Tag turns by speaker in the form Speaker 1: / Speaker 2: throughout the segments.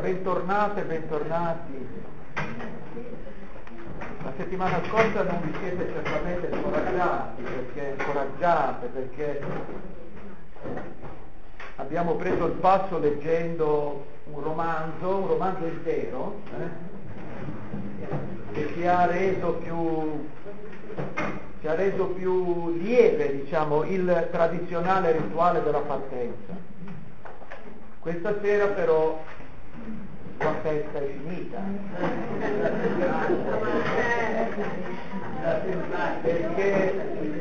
Speaker 1: bentornate e bentornati. La settimana scorsa non vi siete certamente incoraggiate perché abbiamo preso il passo leggendo un romanzo intero, che ci ha reso più lieve, diciamo, il tradizionale rituale della partenza. Questa sera però la festa è finita, perché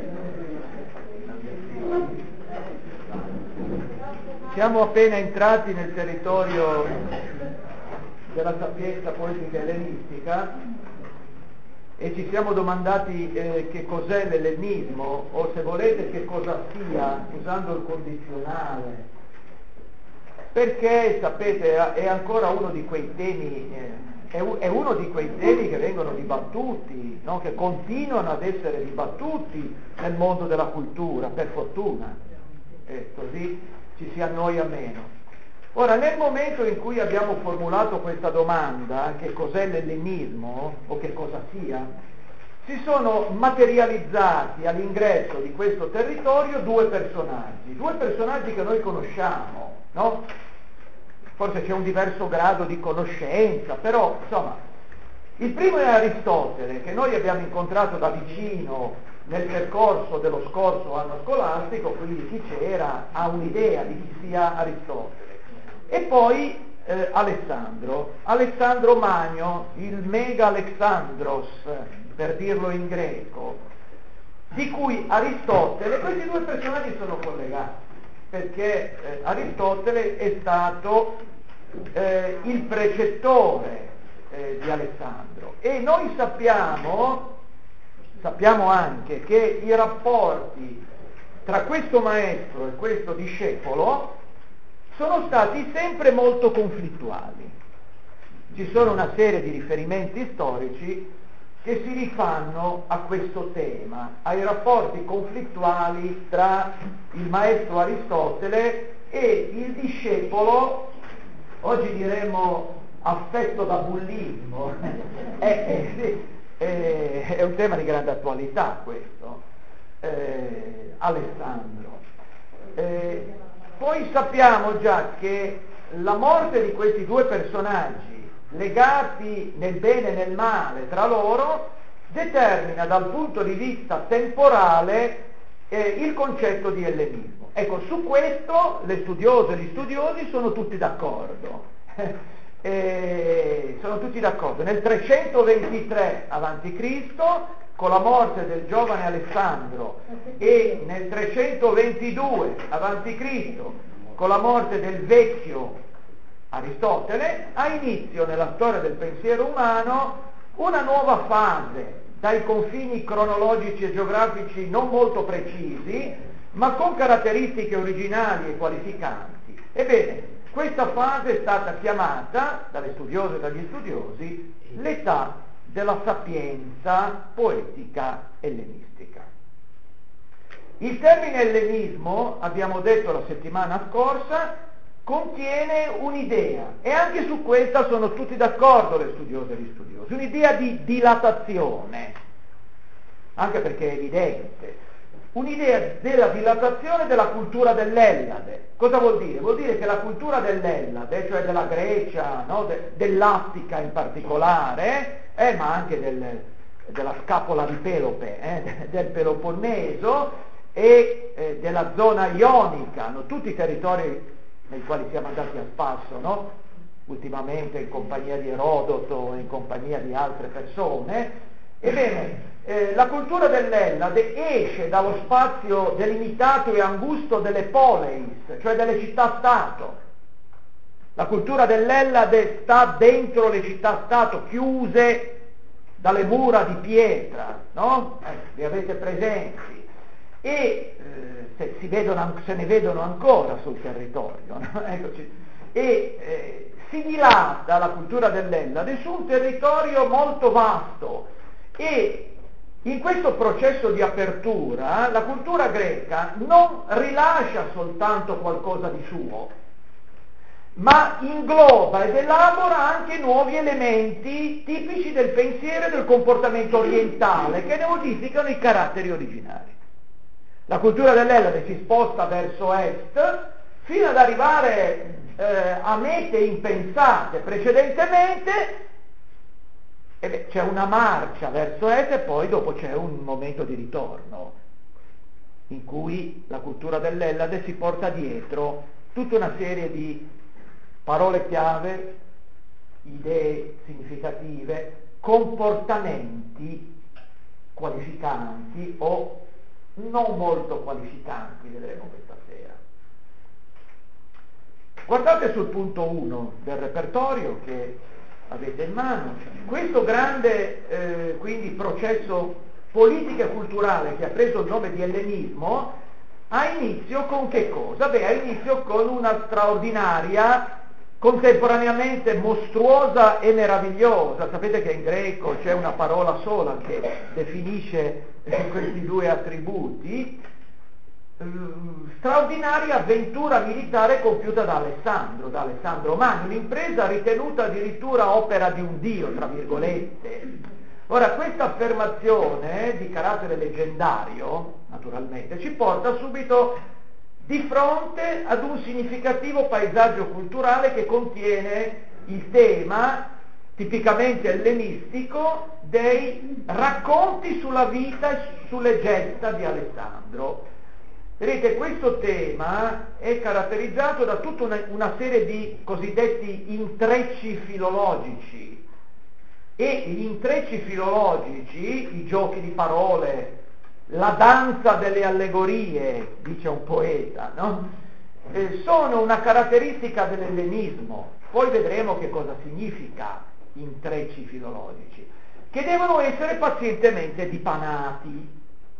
Speaker 1: siamo appena entrati nel territorio della sapienza poetica ellenistica e ci siamo domandati che cos'è l'ellenismo, o se volete che cosa sia, usando il condizionale. Perché, sapete, è ancora uno di quei temi, è uno di quei temi che vengono dibattuti, no? Che continuano ad essere dibattuti nel mondo della cultura, per fortuna, e così ci si annoia meno. Ora, nel momento in cui abbiamo formulato questa domanda, che cos'è l'ellenismo, o che cosa sia, si sono materializzati all'ingresso di questo territorio due personaggi che noi conosciamo, no? Forse c'è un diverso grado di conoscenza, però insomma, il primo è Aristotele, che noi abbiamo incontrato da vicino nel percorso dello scorso anno scolastico, quindi chi c'era ha un'idea di chi sia Aristotele. E poi Alessandro Magno, il Mega Alexandros, per dirlo in greco, di cui Aristotele, questi due personaggi sono collegati, perché Aristotele è stato il precettore di Alessandro, e noi sappiamo anche che i rapporti tra questo maestro e questo discepolo sono stati sempre molto conflittuali. Ci sono una serie di riferimenti storici che si rifanno a questo tema, ai rapporti conflittuali tra il maestro Aristotele e il discepolo, oggi diremmo affetto da bullismo, è un tema di grande attualità questo, Alessandro. Poi sappiamo già che la morte di questi due personaggi, legati nel bene e nel male tra loro, determina dal punto di vista temporale il concetto di ellenismo. Ecco, su questo le studiose e gli studiosi sono tutti d'accordo. Sono tutti d'accordo. Nel 323 a.C., con la morte del giovane Alessandro, e nel 322 a.C., con la morte del vecchio Aristotele, ha inizio nella storia del pensiero umano una nuova fase, dai confini cronologici e geografici non molto precisi, ma con caratteristiche originali e qualificanti. Ebbene, questa fase è stata chiamata dalle studiose e dagli studiosi l'età della sapienza poetica ellenistica. Il termine ellenismo, abbiamo detto la settimana scorsa, contiene un'idea, e anche su questa sono tutti d'accordo le studiose e gli studiosi, un'idea di dilatazione, anche perché è evidente, un'idea della dilatazione della cultura dell'Ellade. Cosa vuol dire? Vuol dire che la cultura dell'Ellade, cioè della Grecia, no? Dell'Attica in particolare, ma anche della scapola di Pelope, del Peloponneso e della zona ionica, no? Tutti i territori nei quali siamo andati a spasso, no? Ultimamente in compagnia di Erodoto e in compagnia di altre persone. Ebbene, la cultura dell'Ellade esce dallo spazio delimitato e angusto delle poleis, cioè delle città-stato. La cultura dell'Ellade sta dentro le città-stato, chiuse dalle mura di pietra, no? Li avete presenti. E se ne vedono ancora sul territorio, no? Eccoci. Si dilata la cultura dell'Ellade su un territorio molto vasto, e in questo processo di apertura la cultura greca non rilascia soltanto qualcosa di suo, ma ingloba ed elabora anche nuovi elementi tipici del pensiero e del comportamento orientale che ne modificano i caratteri originari. La cultura dell'Ellade si sposta verso est fino ad arrivare a mete impensate precedentemente, e c'è una marcia verso est e poi dopo c'è un momento di ritorno in cui la cultura dell'Ellade si porta dietro tutta una serie di parole chiave, idee significative, comportamenti qualificanti o non molto qualificanti, vedremo questa sera. Guardate sul punto 1 del repertorio che avete in mano, questo grande quindi processo politico e culturale che ha preso il nome di ellenismo ha inizio con che cosa? Beh, ha inizio con una straordinaria, contemporaneamente mostruosa e meravigliosa. Sapete che in greco c'è una parola sola che definisce questi due attributi. Straordinaria avventura militare compiuta da Alessandro Magno, un'impresa ritenuta addirittura opera di un dio, tra virgolette. Ora, questa affermazione di carattere leggendario, naturalmente, ci porta subito di fronte ad un significativo paesaggio culturale che contiene il tema tipicamente ellenistico dei racconti sulla vita e sulle gesta di Alessandro. Vedete, questo tema è caratterizzato da tutta una serie di cosiddetti intrecci filologici, e gli intrecci filologici, i giochi di parole, la danza delle allegorie, dice un poeta, no? Sono una caratteristica dell'ellenismo. Poi vedremo che cosa significa intrecci filologici, che devono essere pazientemente dipanati.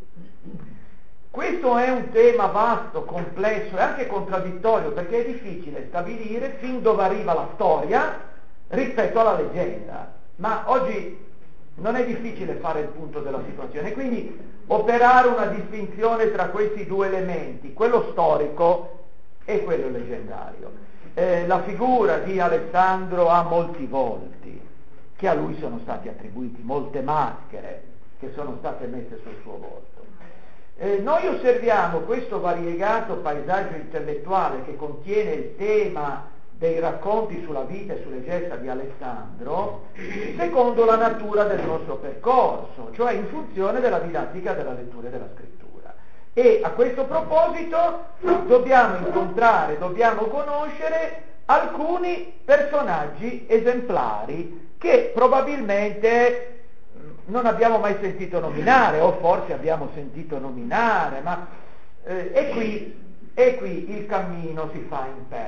Speaker 1: Questo è un tema vasto, complesso e anche contraddittorio, perché è difficile stabilire fin dove arriva la storia rispetto alla leggenda. Ma oggi non è difficile fare il punto della situazione, quindi operare una distinzione tra questi due elementi, quello storico e quello leggendario. La figura di Alessandro ha molti volti che a lui sono stati attribuiti, molte maschere che sono state messe sul suo volto. Noi osserviamo questo variegato paesaggio intellettuale che contiene il tema dei racconti sulla vita e sulle gesta di Alessandro secondo la natura del nostro percorso, cioè in funzione della didattica della lettura e della scrittura. E a questo proposito dobbiamo incontrare, dobbiamo conoscere alcuni personaggi esemplari che probabilmente non abbiamo mai sentito nominare, o forse abbiamo sentito nominare, ma e qui il cammino si fa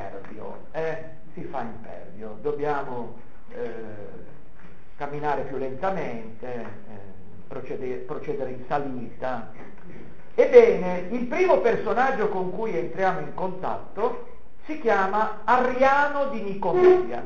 Speaker 1: impervio, dobbiamo camminare più lentamente, procedere in salita. Ebbene, il primo personaggio con cui entriamo in contatto si chiama Arriano di Nicomedia.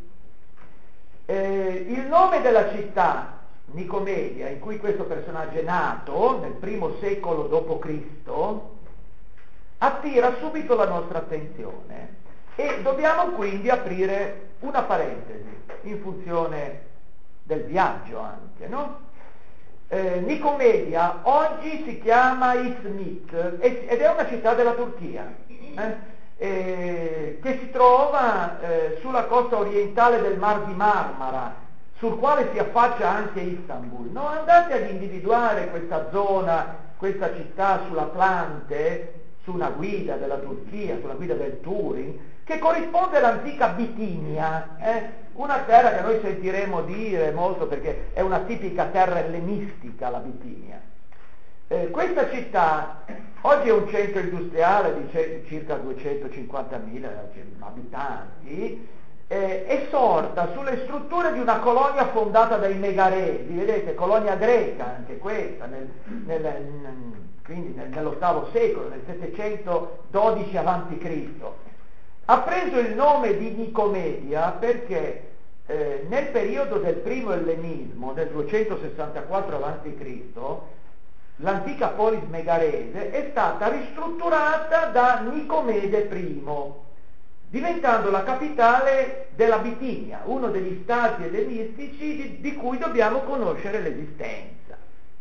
Speaker 1: Il nome della città, Nicomedia, in cui questo personaggio è nato, nel primo secolo d.C., attira subito la nostra attenzione e dobbiamo quindi aprire una parentesi in funzione del viaggio anche, no? Nicomedia oggi si chiama Izmit ed è una città della Turchia che si trova sulla costa orientale del Mar di Marmara, sul quale si affaccia anche Istanbul. No? Andate ad individuare questa zona, questa città sull'Atlante, su una guida della Turchia, sulla guida del Turin, che corrisponde all'antica Bitinia, una terra che noi sentiremo dire molto perché è una tipica terra ellenistica, la Bitinia. Questa città oggi è un centro industriale di circa 250.000 abitanti, è sorta sulle strutture di una colonia fondata dai Megaresi, vedete, colonia greca anche questa, quindi nell'VIII secolo, nel 712 a.C. Ha preso il nome di Nicomedia perché nel periodo del primo ellenismo, nel 264 a.C., l'antica polis megarese è stata ristrutturata da Nicomede I, diventando la capitale della Bitinia, uno degli stati ellenistici di cui dobbiamo conoscere l'esistenza.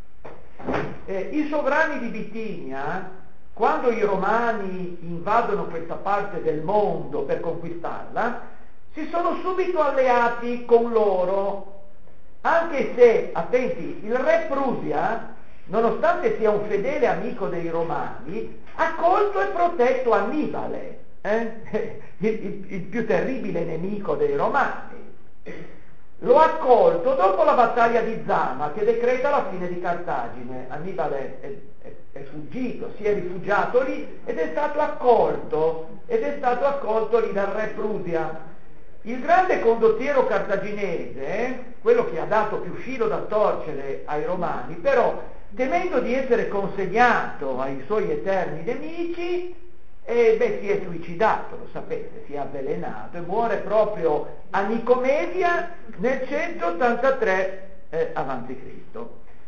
Speaker 1: I sovrani di Bitinia, quando i romani invadono questa parte del mondo per conquistarla, si sono subito alleati con loro, anche se, attenti, il re Prusia, nonostante sia un fedele amico dei romani, ha colto e protetto Annibale, il più terribile nemico dei romani. Lo ha colto dopo la battaglia di Zama, che decreta la fine di Cartagine. Annibale è fuggito, si è rifugiato lì ed è stato accolto lì dal re Prusia. Il grande condottiero cartaginese, quello che ha dato più filo da torcere ai romani, però temendo di essere consegnato ai suoi eterni nemici, si è suicidato, lo sapete, si è avvelenato e muore proprio a Nicomedia nel 183 a.C.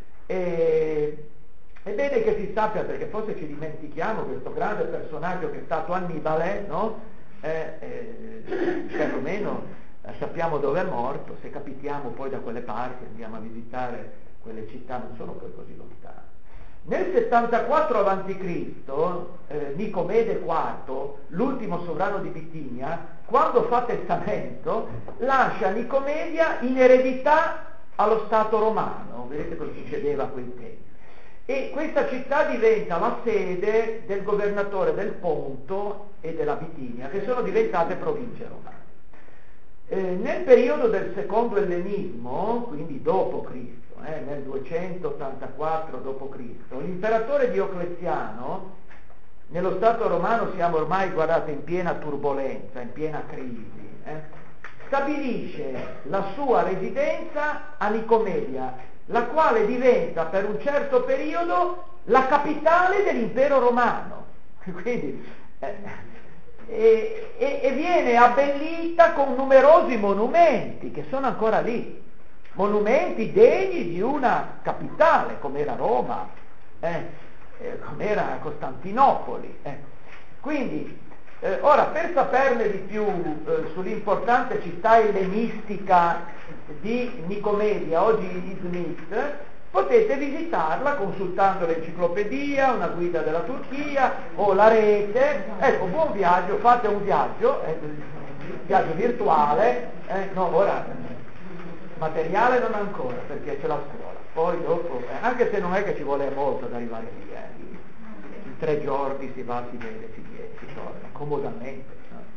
Speaker 1: È bene che si sappia, perché forse ci dimentichiamo questo grande personaggio che è stato Annibale, no? Perlomeno sappiamo dove è morto, se capitiamo poi da quelle parti andiamo a visitare quelle città, non sono poi così lontane. Nel 74 a.C. Nicomede IV, l'ultimo sovrano di Bitinia, quando fa testamento, lascia Nicomedia in eredità allo Stato romano. Vedete cosa succedeva a quel tempo. E questa città diventa la sede del governatore del Ponto e della Bitinia, che sono diventate province romane. Nel periodo del secondo ellenismo, quindi dopo Cristo, nel 284 d.C., l'imperatore Diocleziano, nello Stato romano siamo ormai, guardate, in piena turbolenza, in piena crisi, stabilisce la sua residenza a Nicomedia, la quale diventa per un certo periodo la capitale dell'impero romano. Quindi, e viene abbellita con numerosi monumenti che sono ancora lì, monumenti degni di una capitale come era Roma, come era Costantinopoli. Quindi, ora, per saperne di più sull'importante città ellenistica di Nicomedia, oggi Izmit, potete visitarla consultando l'enciclopedia, una guida della Turchia o la rete. Ecco, buon viaggio, fate un viaggio virtuale, no, ora materiale non ancora perché c'è la scuola, poi dopo, anche se non è che ci vuole molto ad arrivare lì, in 3 giorni si va, si vede, si torna comodamente.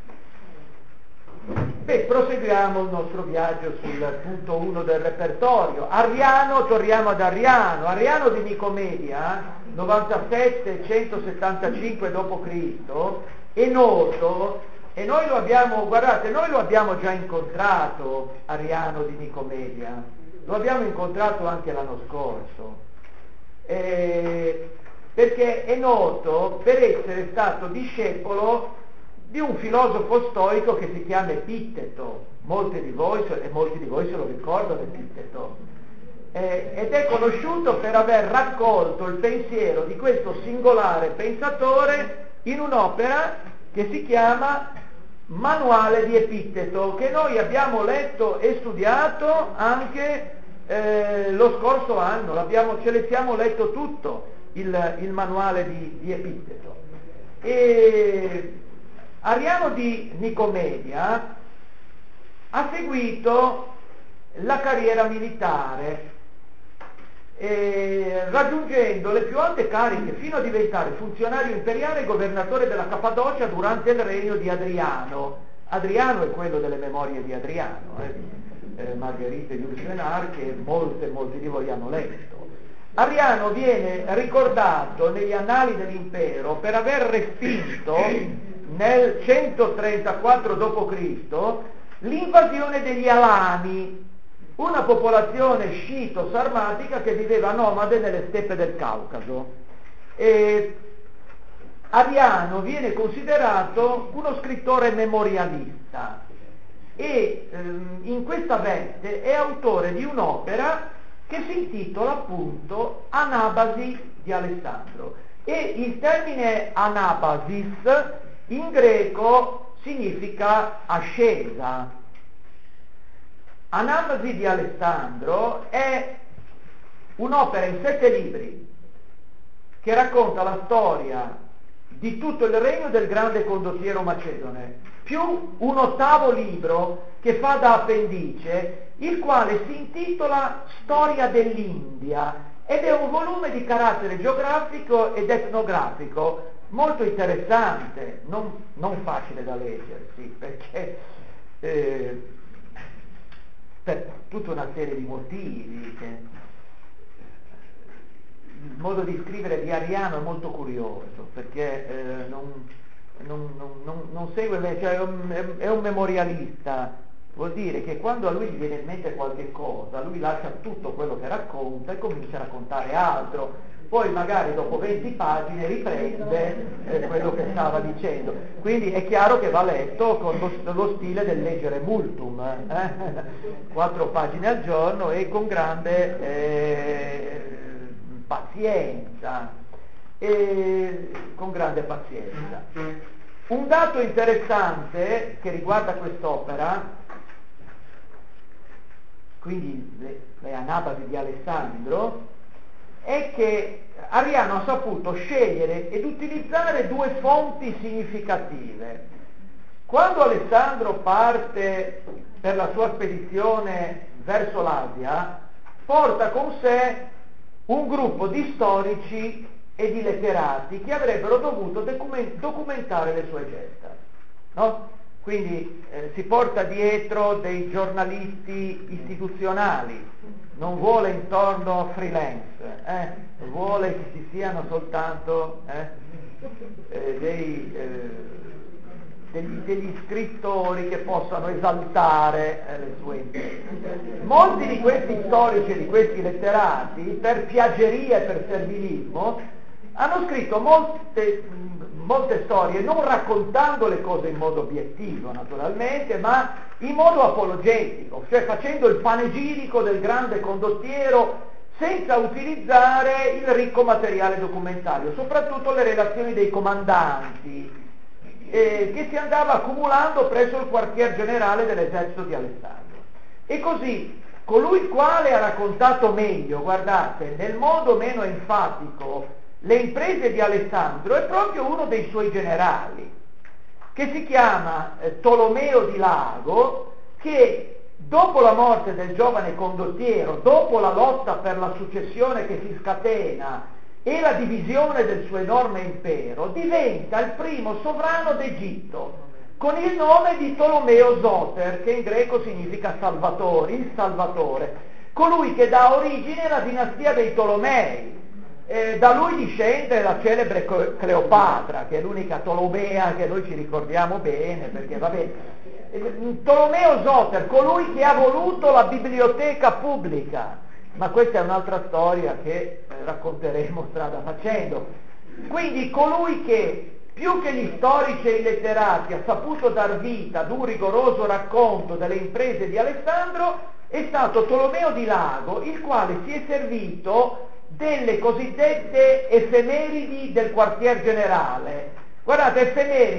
Speaker 1: Proseguiamo il nostro viaggio sul punto 1 del repertorio. Ariano, torniamo ad Ariano di Nicomedia, 97-175 d.C., è noto, e noi lo abbiamo, guardate, noi lo abbiamo già incontrato, Ariano di Nicomedia, lo abbiamo incontrato anche l'anno scorso, perché è noto per essere stato discepolo di un filosofo stoico che si chiama Epitteto. Molti di voi se lo ricordano Epitteto, ed è conosciuto per aver raccolto il pensiero di questo singolare pensatore in un'opera che si chiama Manuale di Epitteto, che noi abbiamo letto e studiato anche lo scorso anno, ce le siamo letto tutto il manuale di Epitteto. E Ariano di Nicomedia ha seguito la carriera militare, raggiungendo le più alte cariche fino a diventare funzionario imperiale e governatore della Cappadocia durante il regno di Adriano. Adriano è quello delle memorie di Adriano, Margherite Jules Renard, che molti di voi hanno letto. Ariano viene ricordato negli annali dell'impero per aver respinto nel 134 d.C. l'invasione degli Alani, una popolazione sciito-sarmatica che viveva nomade nelle steppe del Caucaso. Ariano viene considerato uno scrittore memorialista e in questa veste è autore di un'opera che si intitola appunto Anabasi di Alessandro, e il termine anabasis in greco significa ascesa. Anabasi di Alessandro è un'opera in 7 libri che racconta la storia di tutto il regno del grande condottiero macedone, più un 8° libro che fa da appendice, il quale si intitola Storia dell'India, ed è un volume di carattere geografico ed etnografico molto interessante, non facile da leggersi, perché per tutta una serie di motivi. Il modo di scrivere di Ariano è molto curioso, perché non segue, cioè è un memorialista. Vuol dire che quando a lui gli viene in mente qualche cosa, lui lascia tutto quello che racconta e comincia a raccontare altro. Poi magari dopo 20 pagine riprende quello che stava dicendo. Quindi è chiaro che va letto con lo stile del leggere multum, 4 pagine al giorno e con grande pazienza. Un dato interessante che riguarda quest'opera, quindi le Anabasi di Alessandro, è che Ariano ha saputo scegliere ed utilizzare 2 fonti significative. Quando Alessandro parte per la sua spedizione verso l'Asia, porta con sé un gruppo di storici e di letterati che avrebbero dovuto documentare le sue gesta, no? Quindi si porta dietro dei giornalisti istituzionali, non vuole intorno freelance, vuole che ci siano soltanto degli scrittori che possano esaltare le sue idee. Molti di questi storici e di questi letterati, per piaggeria e per servilismo, hanno scritto molte storie, non raccontando le cose in modo obiettivo, naturalmente, ma in modo apologetico, cioè facendo il panegirico del grande condottiero senza utilizzare il ricco materiale documentario, soprattutto le relazioni dei comandanti, che si andava accumulando presso il quartier generale dell'esercito di Alessandro. E così, colui il quale ha raccontato meglio, guardate, nel modo meno enfatico, le imprese di Alessandro, è proprio uno dei suoi generali, che si chiama Tolomeo di Lago, che dopo la morte del giovane condottiero, dopo la lotta per la successione che si scatena e la divisione del suo enorme impero, diventa il primo sovrano d'Egitto, con il nome di Tolomeo Zoter, che in greco significa Salvatore, il Salvatore, colui che dà origine alla dinastia dei Tolomei. Da lui discende la celebre Cleopatra, che è l'unica Tolomea che noi ci ricordiamo bene, perché vabbè, Tolomeo Zoter, colui che ha voluto la biblioteca pubblica, ma questa è un'altra storia che racconteremo strada facendo. Quindi colui che, più che gli storici e i letterati, ha saputo dar vita ad un rigoroso racconto delle imprese di Alessandro, è stato Tolomeo di Lago, il quale si è servito delle cosiddette effemeridi del quartier generale. Guardate,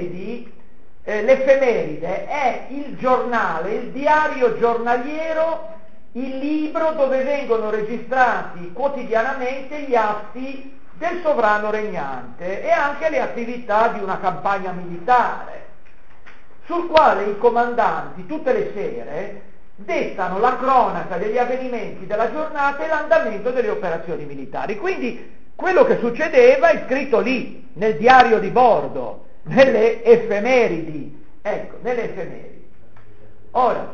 Speaker 1: l'effemeride è il giornale, il diario giornaliero, il libro dove vengono registrati quotidianamente gli atti del sovrano regnante e anche le attività di una campagna militare, sul quale i comandanti tutte le sere dettano la cronaca degli avvenimenti della giornata e l'andamento delle operazioni militari. Quindi quello che succedeva è scritto lì, nel diario di bordo, nelle effemeridi. Ecco, nelle effemeridi. Ora,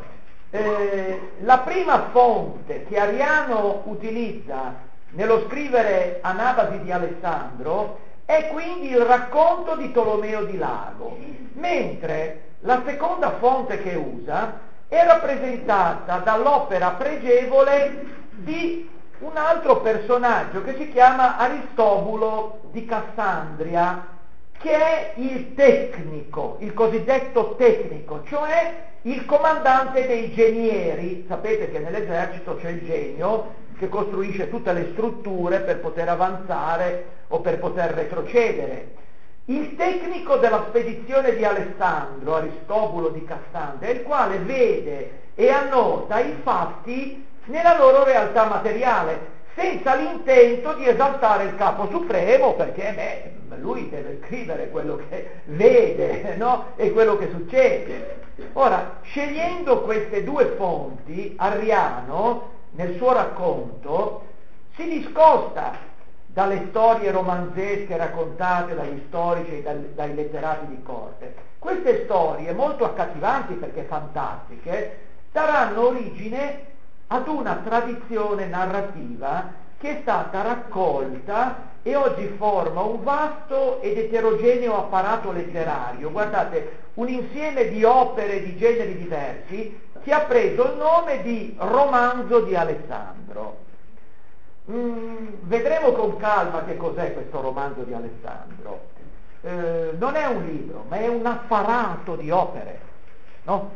Speaker 1: la prima fonte che Ariano utilizza nello scrivere Anabasi di Alessandro è quindi il racconto di Tolomeo di Lago, mentre la seconda fonte che usa è rappresentata dall'opera pregevole di un altro personaggio che si chiama Aristobulo di Cassandria, che è il tecnico, il cosiddetto tecnico, cioè il comandante dei genieri. Sapete che nell'esercito c'è il genio che costruisce tutte le strutture per poter avanzare o per poter retrocedere. il tecnico della spedizione di Alessandro, Aristobulo di Cassandria, il quale vede e annota i fatti nella loro realtà materiale, senza l'intento di esaltare il capo supremo, perché lui deve scrivere quello che vede, no? E quello che succede. Ora, scegliendo queste due fonti, Arriano, nel suo racconto, si discosta dalle storie romanzesche raccontate dagli storici e dai letterati di corte. Queste storie, molto accattivanti perché fantastiche, daranno origine ad una tradizione narrativa che è stata raccolta e oggi forma un vasto ed eterogeneo apparato letterario. Guardate, un insieme di opere di generi diversi che ha preso il nome di romanzo di Alessandro. Vedremo con calma che cos'è questo romanzo di Alessandro. Non è un libro, ma è un apparato di opere, no?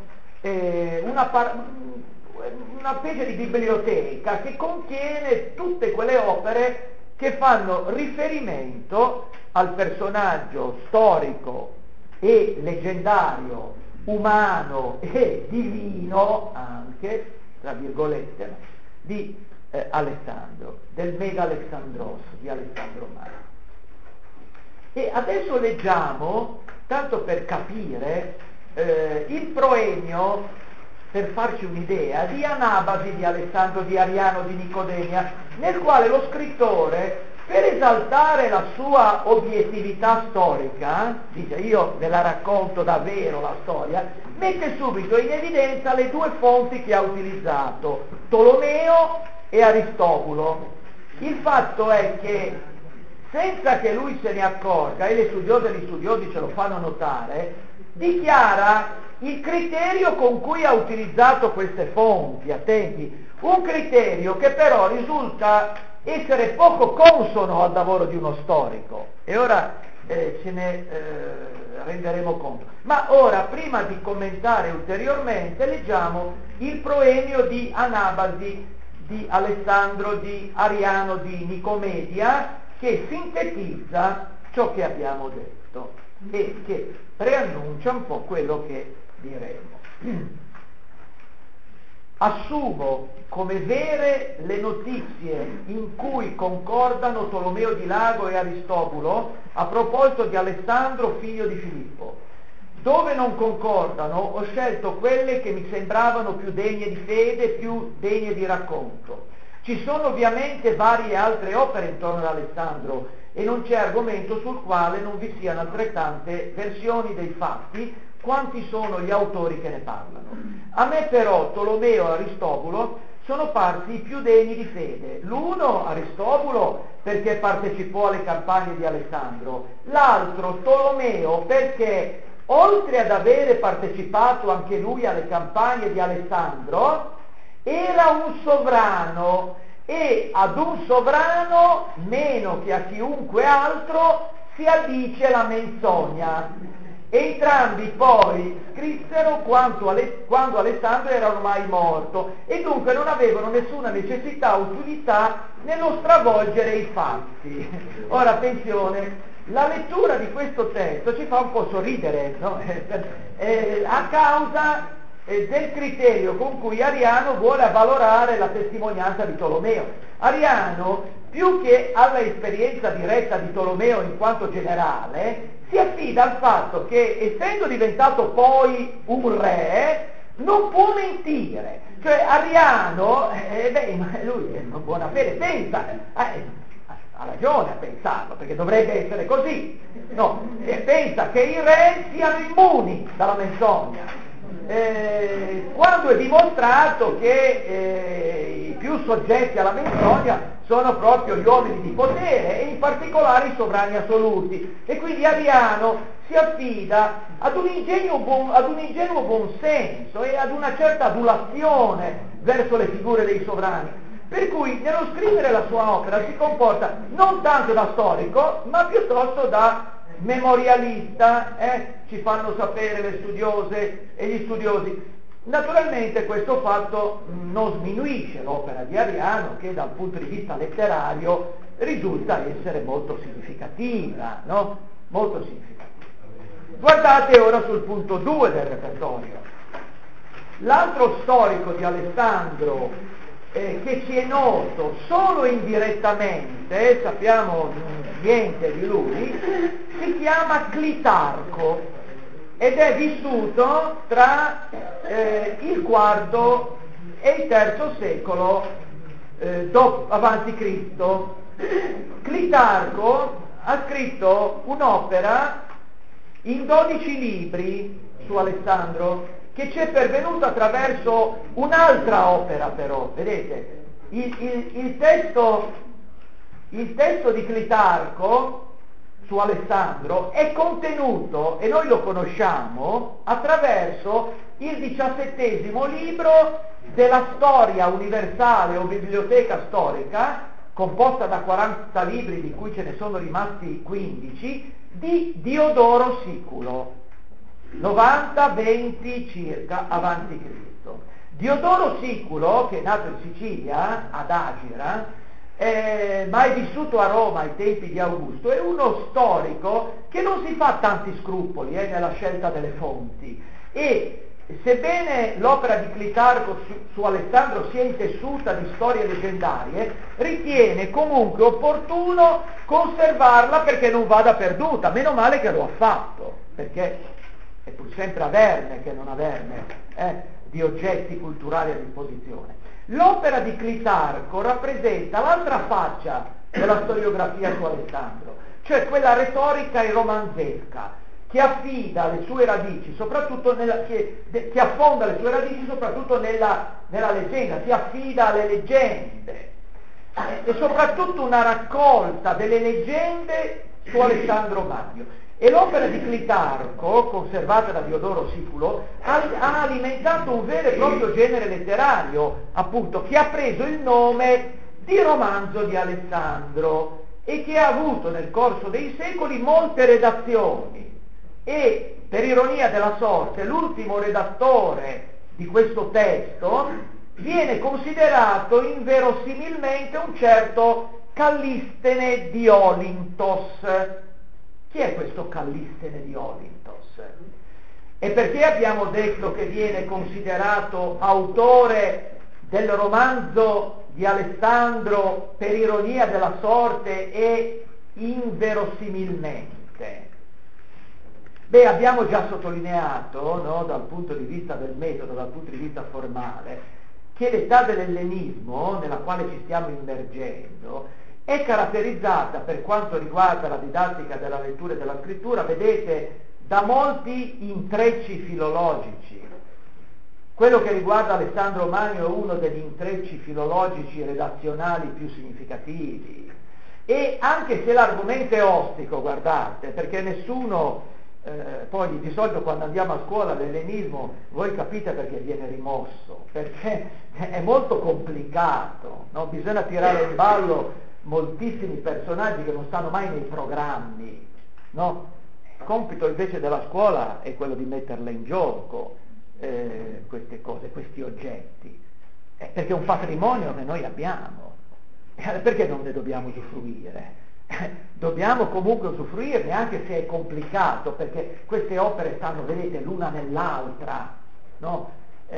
Speaker 1: Una specie di biblioteca che contiene tutte quelle opere che fanno riferimento al personaggio storico e leggendario, umano e divino anche, tra virgolette, di Alessandro, del Mega Alexandros di Alessandro Magno. E adesso leggiamo, tanto per capire, il proemio, per farci un'idea, di Anabasi di Alessandro di Ariano di Nicodemia, nel quale lo scrittore, per esaltare la sua obiettività storica, dice io ve la racconto davvero la storia, mette subito in evidenza le due fonti che ha utilizzato, Tolomeo e Aristobulo. Il fatto è che, senza che lui se ne accorga, e le studiose e gli studiosi ce lo fanno notare, dichiara il criterio con cui ha utilizzato queste fonti, attenti, un criterio che però risulta essere poco consono al lavoro di uno storico, e ora ce ne renderemo conto. Ma ora, prima di commentare ulteriormente, leggiamo il proemio di Anabasi di Alessandro di Ariano di Nicomedia, che sintetizza ciò che abbiamo detto e che preannuncia un po' quello che diremo. Assumo come vere le notizie in cui concordano Tolomeo di Lago e Aristobulo a proposito di Alessandro, figlio di Filippo. Dove non concordano ho scelto quelle che mi sembravano più degne di fede, più degne di racconto. Ci sono ovviamente varie altre opere intorno ad Alessandro e non c'è argomento sul quale non vi siano altrettante versioni dei fatti quanti sono gli autori che ne parlano. A me però Tolomeo e Aristobulo sono parsi i più degni di fede. L'uno, Aristobulo, perché partecipò alle campagne di Alessandro, l'altro, Tolomeo, perché oltre ad avere partecipato anche lui alle campagne di Alessandro, era un sovrano e ad un sovrano, meno che a chiunque altro, si addice la menzogna. Entrambi poi scrissero quando Alessandro era ormai morto e dunque non avevano nessuna necessità o utilità nello stravolgere i fatti. Ora attenzione, la lettura di questo testo ci fa un po' sorridere, no? A causa del criterio con cui Ariano vuole avvalorare la testimonianza di Tolomeo. Ariano, più che alla esperienza diretta di Tolomeo in quanto generale, si affida al fatto che, essendo diventato poi un re, non può mentire. Cioè Ariano, lui è una buona fede, pensa, ha ragione a pensarlo, perché dovrebbe essere così, no? Pensa che i re siano immuni dalla menzogna. Quando è dimostrato che i più soggetti alla menzogna sono proprio gli uomini di potere e in particolare i sovrani assoluti, e quindi Ariano si affida ad un ingenuo buon senso e ad una certa adulazione verso le figure dei sovrani, per cui nello scrivere la sua opera si comporta non tanto da storico ma piuttosto da memorialista, ci fanno sapere le studiose e gli studiosi. Naturalmente questo fatto non sminuisce l'opera di Ariano, che dal punto di vista letterario risulta essere molto significativa, no? molto significativo. Guardate ora sul punto 2 del repertorio. L'altro storico di Alessandro che ci è noto solo indirettamente, sappiamo niente di lui, si chiama Clitarco ed è vissuto tra il IV e il III secolo avanti Cristo. Clitarco ha scritto un'opera in 12 libri su Alessandro, che ci è pervenuta attraverso un'altra opera però, vedete, il testo di Clitarco su Alessandro è contenuto, e noi lo conosciamo, attraverso il 17° libro della storia universale o biblioteca storica, composta da 40 libri di cui ce ne sono rimasti 15, di Diodoro Siculo, 90-20 circa avanti Cristo. Diodoro Siculo, che è nato in Sicilia, ad Agira, ma è vissuto a Roma ai tempi di Augusto, è uno storico che non si fa tanti scrupoli nella scelta delle fonti, e sebbene l'opera di Clitarco su Alessandro sia intessuta di storie leggendarie, ritiene comunque opportuno conservarla perché non vada perduta. Meno male che lo ha fatto, perché è pur sempre averne che non averne di oggetti culturali a disposizione. L'opera di Clitarco rappresenta l'altra faccia della storiografia su Alessandro, cioè quella retorica e romanzesca, che affida le sue radici soprattutto che affonda le sue radici soprattutto nella leggenda, si affida alle leggende, e soprattutto una raccolta delle leggende su Alessandro Magno. E l'opera di Clitarco, conservata da Diodoro Siculo, ha alimentato un vero e proprio genere letterario, appunto, che ha preso il nome di romanzo di Alessandro e che ha avuto nel corso dei secoli molte redazioni. E per ironia della sorte l'ultimo redattore di questo testo viene considerato inverosimilmente un certo Callistene di Olintos. Chi è questo Callistene di Olintos? E perché abbiamo detto che viene considerato autore del romanzo di Alessandro per ironia della sorte e inverosimilmente? Beh, abbiamo già sottolineato, no, dal punto di vista del metodo, dal punto di vista formale, che l'età dell'ellenismo, nella quale ci stiamo immergendo, è caratterizzata, per quanto riguarda la didattica della lettura e della scrittura, vedete, da molti intrecci filologici. Quello che riguarda Alessandro Magno è uno degli intrecci filologici redazionali più significativi. E anche se l'argomento è ostico, guardate, perché nessuno... poi di solito quando andiamo a scuola l'ellenismo voi capite perché viene rimosso, perché è molto complicato, no? Bisogna tirare in ballo moltissimi personaggi che non stanno mai nei programmi, no? Il compito invece della scuola è quello di metterle in gioco queste cose, questi oggetti, perché è un patrimonio che noi abbiamo, perché non ne dobbiamo usufruire? Dobbiamo comunque usufruirne, anche se è complicato, perché queste opere stanno, vedete, l'una nell'altra, no?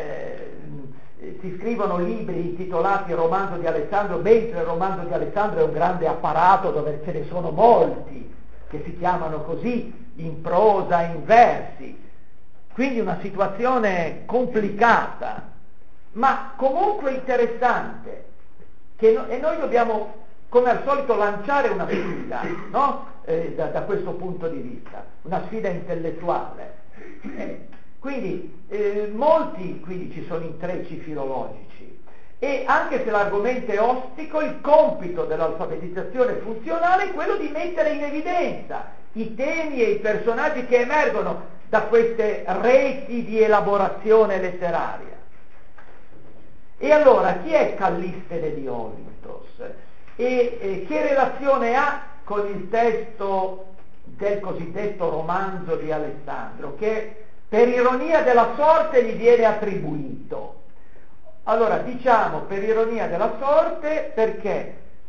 Speaker 1: Si scrivono libri intitolati Romanzo di Alessandro, mentre il romanzo di Alessandro è un grande apparato dove ce ne sono molti che si chiamano così, in prosa, in versi, quindi una situazione complicata, ma comunque interessante, e noi dobbiamo, come al solito, lanciare una sfida, no? Da questo punto di vista, una sfida intellettuale. Quindi ci sono intrecci filologici, e anche se l'argomento è ostico, il compito dell'alfabetizzazione funzionale è quello di mettere in evidenza i temi e i personaggi che emergono da queste reti di elaborazione letteraria. E allora, chi è Callistene di Olintos? E che relazione ha con il testo del cosiddetto romanzo di Alessandro, che per ironia della sorte gli viene attribuito? Allora, diciamo per ironia della sorte perché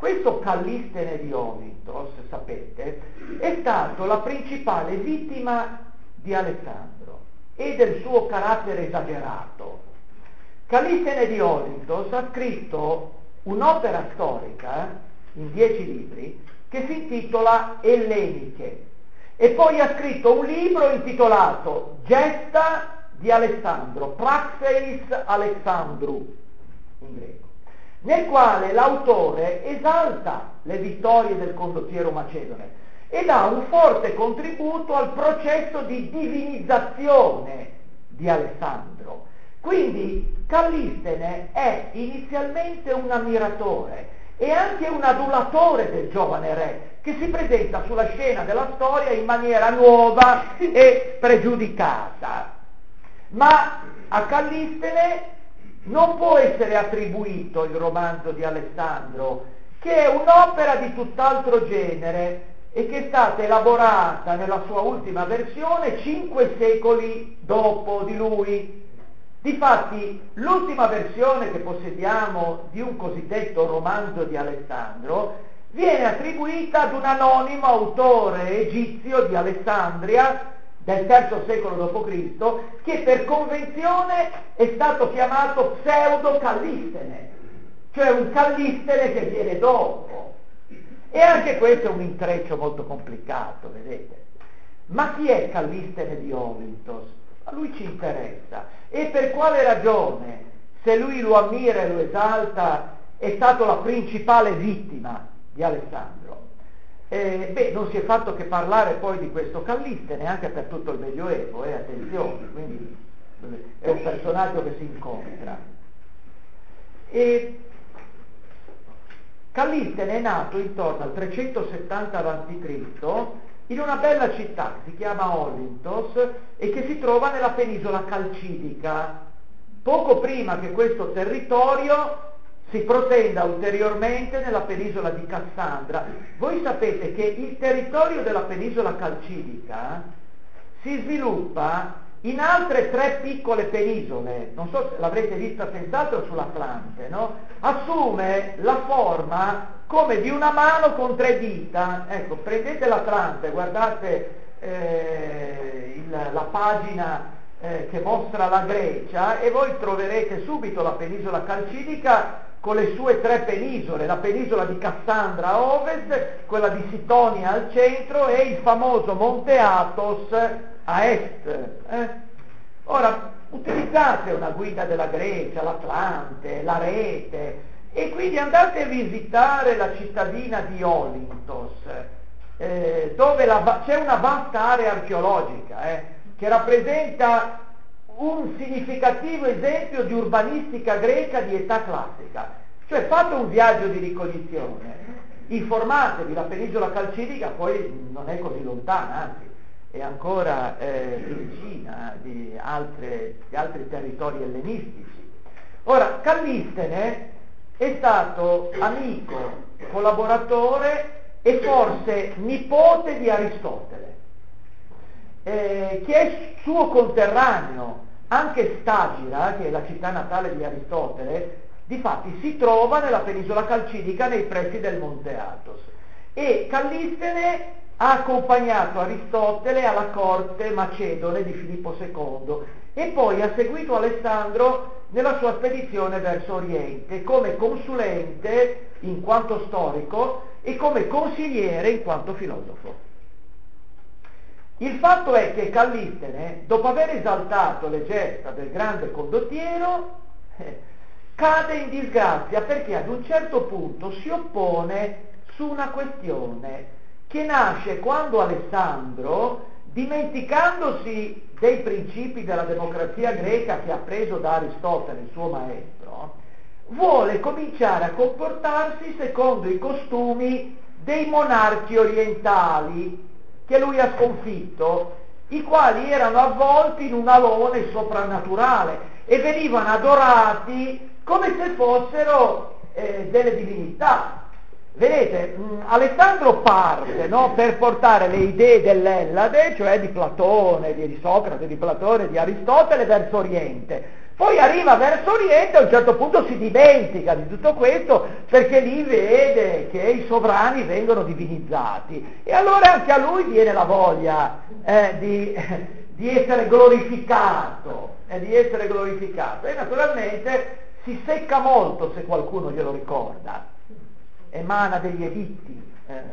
Speaker 1: Questo Callistene di Olintos, sapete, è stato la principale vittima di Alessandro e del suo carattere esagerato. Callistene di Olintos ha scritto un'opera storica in 10 libri che si intitola Elleniche e poi ha scritto un libro intitolato Gesta di Alessandro, Praxeis Alexandru in greco, nel quale l'autore esalta le vittorie del condottiero macedone e dà un forte contributo al processo di divinizzazione di Alessandro. Quindi Callistene è inizialmente un ammiratore e anche un adulatore del giovane re, che si presenta sulla scena della storia in maniera nuova e spregiudicata. Ma a Callistene non può essere attribuito il romanzo di Alessandro, che è un'opera di tutt'altro genere e che è stata elaborata nella sua ultima versione 5 secoli dopo di lui. Difatti, l'ultima versione che possediamo di un cosiddetto romanzo di Alessandro viene attribuita ad un anonimo autore egizio di Alessandria del III secolo d.C., che per convenzione è stato chiamato pseudo Callistene, cioè un Callistene che viene dopo. E anche questo è un intreccio molto complicato, vedete. Ma chi è Callistene di Olintos? A lui ci interessa. E per quale ragione, se lui lo ammira e lo esalta, è stato la principale vittima di Alessandro? Non si è fatto che parlare poi di questo Callistene anche per tutto il Medioevo, attenzione, quindi è un personaggio che si incontra. E Callistene è nato intorno al 370 a.C. in una bella città che si chiama Olintos e che si trova nella penisola calcidica, poco prima che questo territorio si protenda ulteriormente nella penisola di Cassandra. Voi sapete che il territorio della penisola calcidica si sviluppa in altre 3 piccole penisole, non so se l'avrete vista senz'altro sull'Atlante, no? Assume la forma come di una mano con 3 dita. Ecco, prendete l'Atlante, guardate la pagina che mostra la Grecia e voi troverete subito la penisola calcidica con le sue 3 penisole, la penisola di Cassandra a ovest, quella di Sitonia al centro e il famoso Monte Athos a est. Ora, utilizzate una guida della Grecia, l'Atlante, la rete, e quindi andate a visitare la cittadina di Olintos, dove c'è una vasta area archeologica che rappresenta un significativo esempio di urbanistica greca di età classica. Cioè fate un viaggio di ricognizione, informatevi, la penisola calcidica poi non è così lontana, anzi è ancora più vicina di altri territori ellenistici. Ora, Callistene è stato amico, collaboratore e forse nipote di Aristotele, che è suo conterraneo. Anche Stagira, che è la città natale di Aristotele, difatti si trova nella penisola calcidica nei pressi del Monte Athos. E Callistene ha accompagnato Aristotele alla corte macedone di Filippo II e poi ha seguito Alessandro nella sua spedizione verso Oriente come consulente in quanto storico e come consigliere in quanto filosofo. Il fatto è che Callistene, dopo aver esaltato le gesta del grande condottiero, cade in disgrazia perché ad un certo punto si oppone su una questione che nasce quando Alessandro, dimenticandosi dei principi della democrazia greca che ha preso da Aristotele, il suo maestro, vuole cominciare a comportarsi secondo i costumi dei monarchi orientali che lui ha sconfitto, i quali erano avvolti in un alone soprannaturale e venivano adorati come se fossero delle divinità. Vedete, Alessandro parte per portare le idee dell'Ellade, cioè di Platone, di Socrate, di Platone, di Aristotele, verso Oriente. Poi arriva verso Oriente, a un certo punto si dimentica di tutto questo perché lì vede che i sovrani vengono divinizzati e allora anche a lui viene la voglia di essere glorificato, e naturalmente si secca molto se qualcuno glielo ricorda, emana degli editti.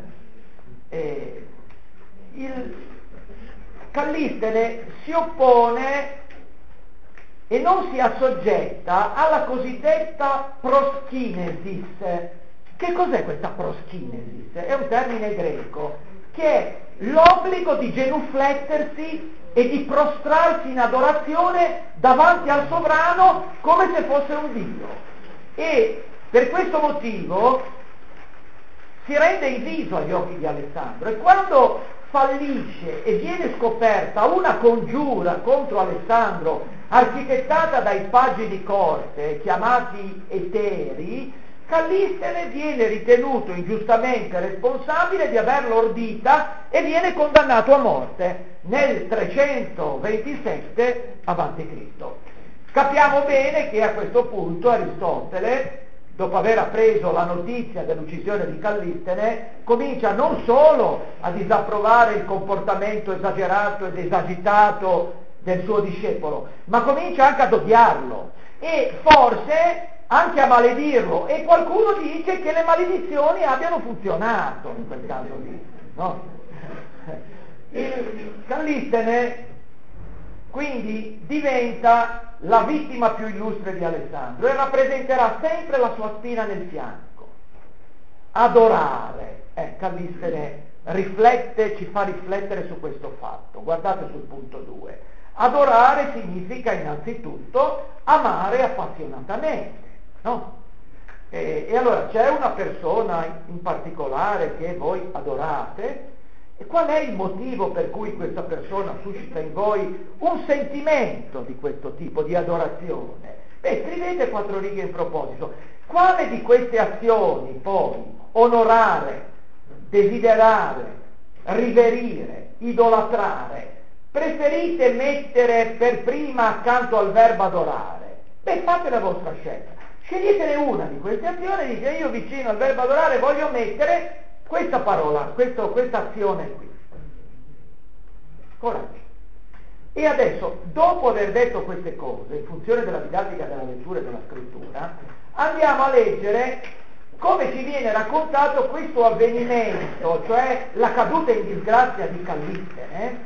Speaker 1: Callistene si oppone e non si assoggetta alla cosiddetta proschinesis. Che cos'è questa proschinesis? È un termine greco che è l'obbligo di genuflettersi e di prostrarsi in adorazione davanti al sovrano come se fosse un dio. E per questo motivo si rende inviso agli occhi di Alessandro, e quando fallisce e viene scoperta una congiura contro Alessandro architettata dai pagi di corte chiamati Eteri, Callistene viene ritenuto ingiustamente responsabile di averlo ordita e viene condannato a morte nel 327 a.C. Capiamo bene che a questo punto Aristotele, dopo aver appreso la notizia dell'uccisione di Callistene, comincia non solo a disapprovare il comportamento esagerato ed esagitato del suo discepolo, ma comincia anche ad odiarlo e forse anche a maledirlo, e qualcuno dice che le maledizioni abbiano funzionato in quel caso lì, no? Callistene quindi diventa la vittima più illustre di Alessandro e rappresenterà sempre la sua spina nel fianco. Adorare. Callistene ci fa riflettere su questo fatto. Guardate sul punto 2. Adorare significa innanzitutto amare appassionatamente, no? E allora c'è una persona in particolare che voi adorate, e qual è il motivo per cui questa persona suscita in voi un sentimento di questo tipo di adorazione? Scrivete 4 righe in proposito. Quale di queste azioni poi, onorare, desiderare, riverire, idolatrare, preferite mettere per prima accanto al verbo adorare? Fate la vostra scelta. Sceglietene una di queste azioni e dite: io vicino al verbo adorare voglio mettere questa parola, questa azione qui. Coraggio. E adesso, dopo aver detto queste cose, in funzione della didattica della lettura e della scrittura, andiamo a leggere come ci viene raccontato questo avvenimento, cioè la caduta in disgrazia di Callistene,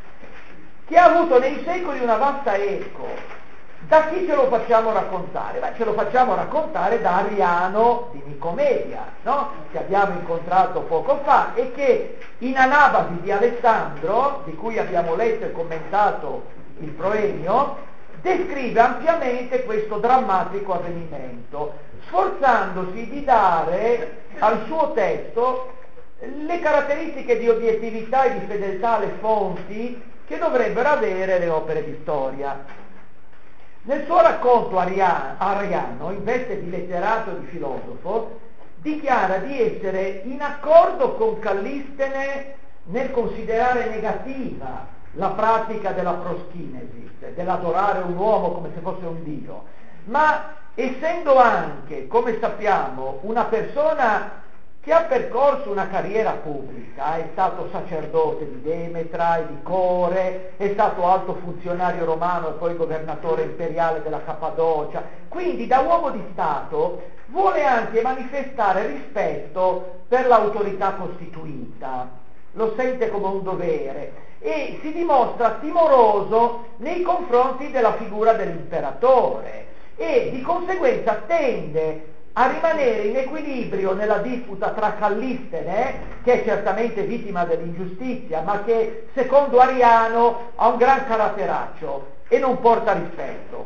Speaker 1: che ha avuto nei secoli una vasta eco. Da chi ce lo facciamo raccontare? Ce lo facciamo raccontare da Ariano di Nicomedia, no? Che abbiamo incontrato poco fa e che in Anabasi di Alessandro, di cui abbiamo letto e commentato il proemio, descrive ampiamente questo drammatico avvenimento, sforzandosi di dare al suo testo le caratteristiche di obiettività e di fedeltà alle fonti che dovrebbero avere le opere di storia. Nel suo racconto Ariano, in veste di letterato e di filosofo, dichiara di essere in accordo con Callistene nel considerare negativa la pratica della proschinesis, dell'adorare un uomo come se fosse un dio, ma essendo anche, come sappiamo, una persona che ha percorso una carriera pubblica, è stato sacerdote di Demetra e di Core, è stato alto funzionario romano e poi governatore imperiale della Cappadocia, quindi da uomo di Stato vuole anche manifestare rispetto per l'autorità costituita, lo sente come un dovere e si dimostra timoroso nei confronti della figura dell'imperatore e di conseguenza tende a rimanere in equilibrio nella disputa tra Callistene, che è certamente vittima dell'ingiustizia, ma che secondo Ariano ha un gran caratteraccio e non porta rispetto,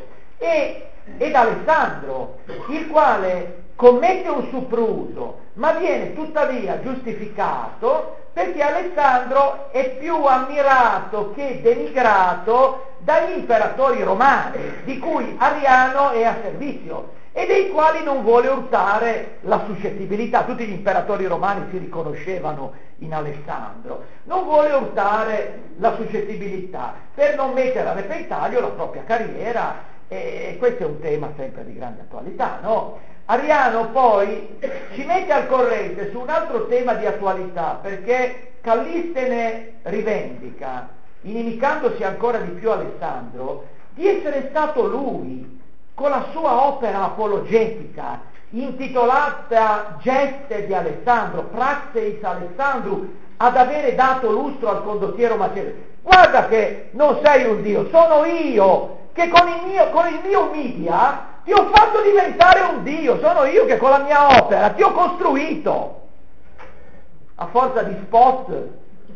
Speaker 1: ed Alessandro, il quale commette un sopruso, ma viene tuttavia giustificato perché Alessandro è più ammirato che denigrato dagli imperatori romani, di cui Ariano è a servizio e dei quali non vuole urtare la suscettibilità. Tutti gli imperatori romani si riconoscevano in Alessandro, non vuole urtare la suscettibilità per non mettere a repentaglio la propria carriera E questo è un tema sempre di grande attualità, no? Ariano poi ci mette al corrente su un altro tema di attualità, perché Callistene rivendica, inimicandosi ancora di più Alessandro, di essere stato lui, con la sua opera apologetica, intitolata Geste di Alessandro, Praxeis Alessandru, ad avere dato lustro al condottiero macedone. Guarda che non sei un Dio, sono io che con il mio media ti ho fatto diventare un Dio, sono io che con la mia opera ti ho costruito. A forza di spot,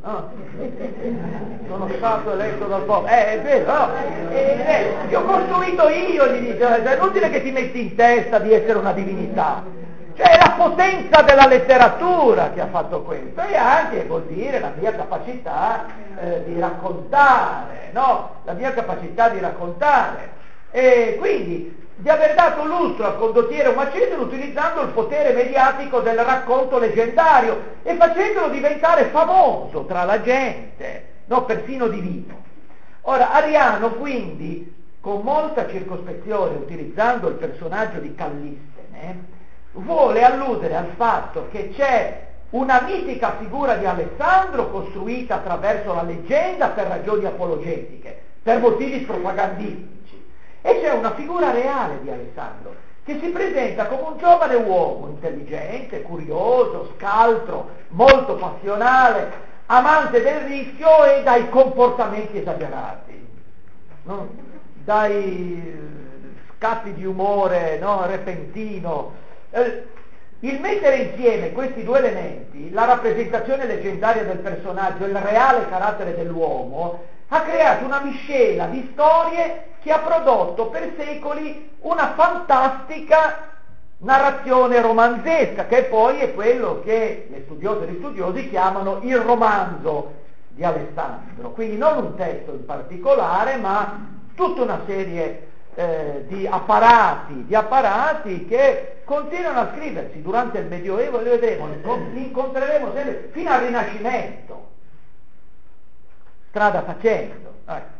Speaker 1: sono stato eletto dal popolo, è vero, no? Ti ho costruito io, gli dice, è inutile che ti metti in testa di essere una divinità. Cioè è la potenza della letteratura che ha fatto questo, e anche, vuol dire, la mia capacità di raccontare, no? La mia capacità di raccontare. E quindi di aver dato lustro al condottiero macedone utilizzando il potere mediatico del racconto leggendario e facendolo diventare famoso tra la gente, no? Persino divino. Ora, Ariano quindi, con molta circospezione, utilizzando il personaggio di Callistene, vuole alludere al fatto che c'è una mitica figura di Alessandro costruita attraverso la leggenda per ragioni apologetiche, per motivi propagandistici, e c'è una figura reale di Alessandro che si presenta come un giovane uomo intelligente, curioso, scaltro, molto passionale, amante del rischio e dai comportamenti esagerati, no? Dai scatti di umore, no? Repentino. Il mettere insieme questi due elementi, la rappresentazione leggendaria del personaggio e il reale carattere dell'uomo, ha creato una miscela di storie che ha prodotto per secoli una fantastica narrazione romanzesca, che poi è quello che le studiose e gli studiosi chiamano il romanzo di Alessandro. Quindi non un testo in particolare, ma tutta una serie di apparati che continuano a scriversi durante il Medioevo, e lo vedremo, li incontreremo sempre fino al Rinascimento, strada facendo.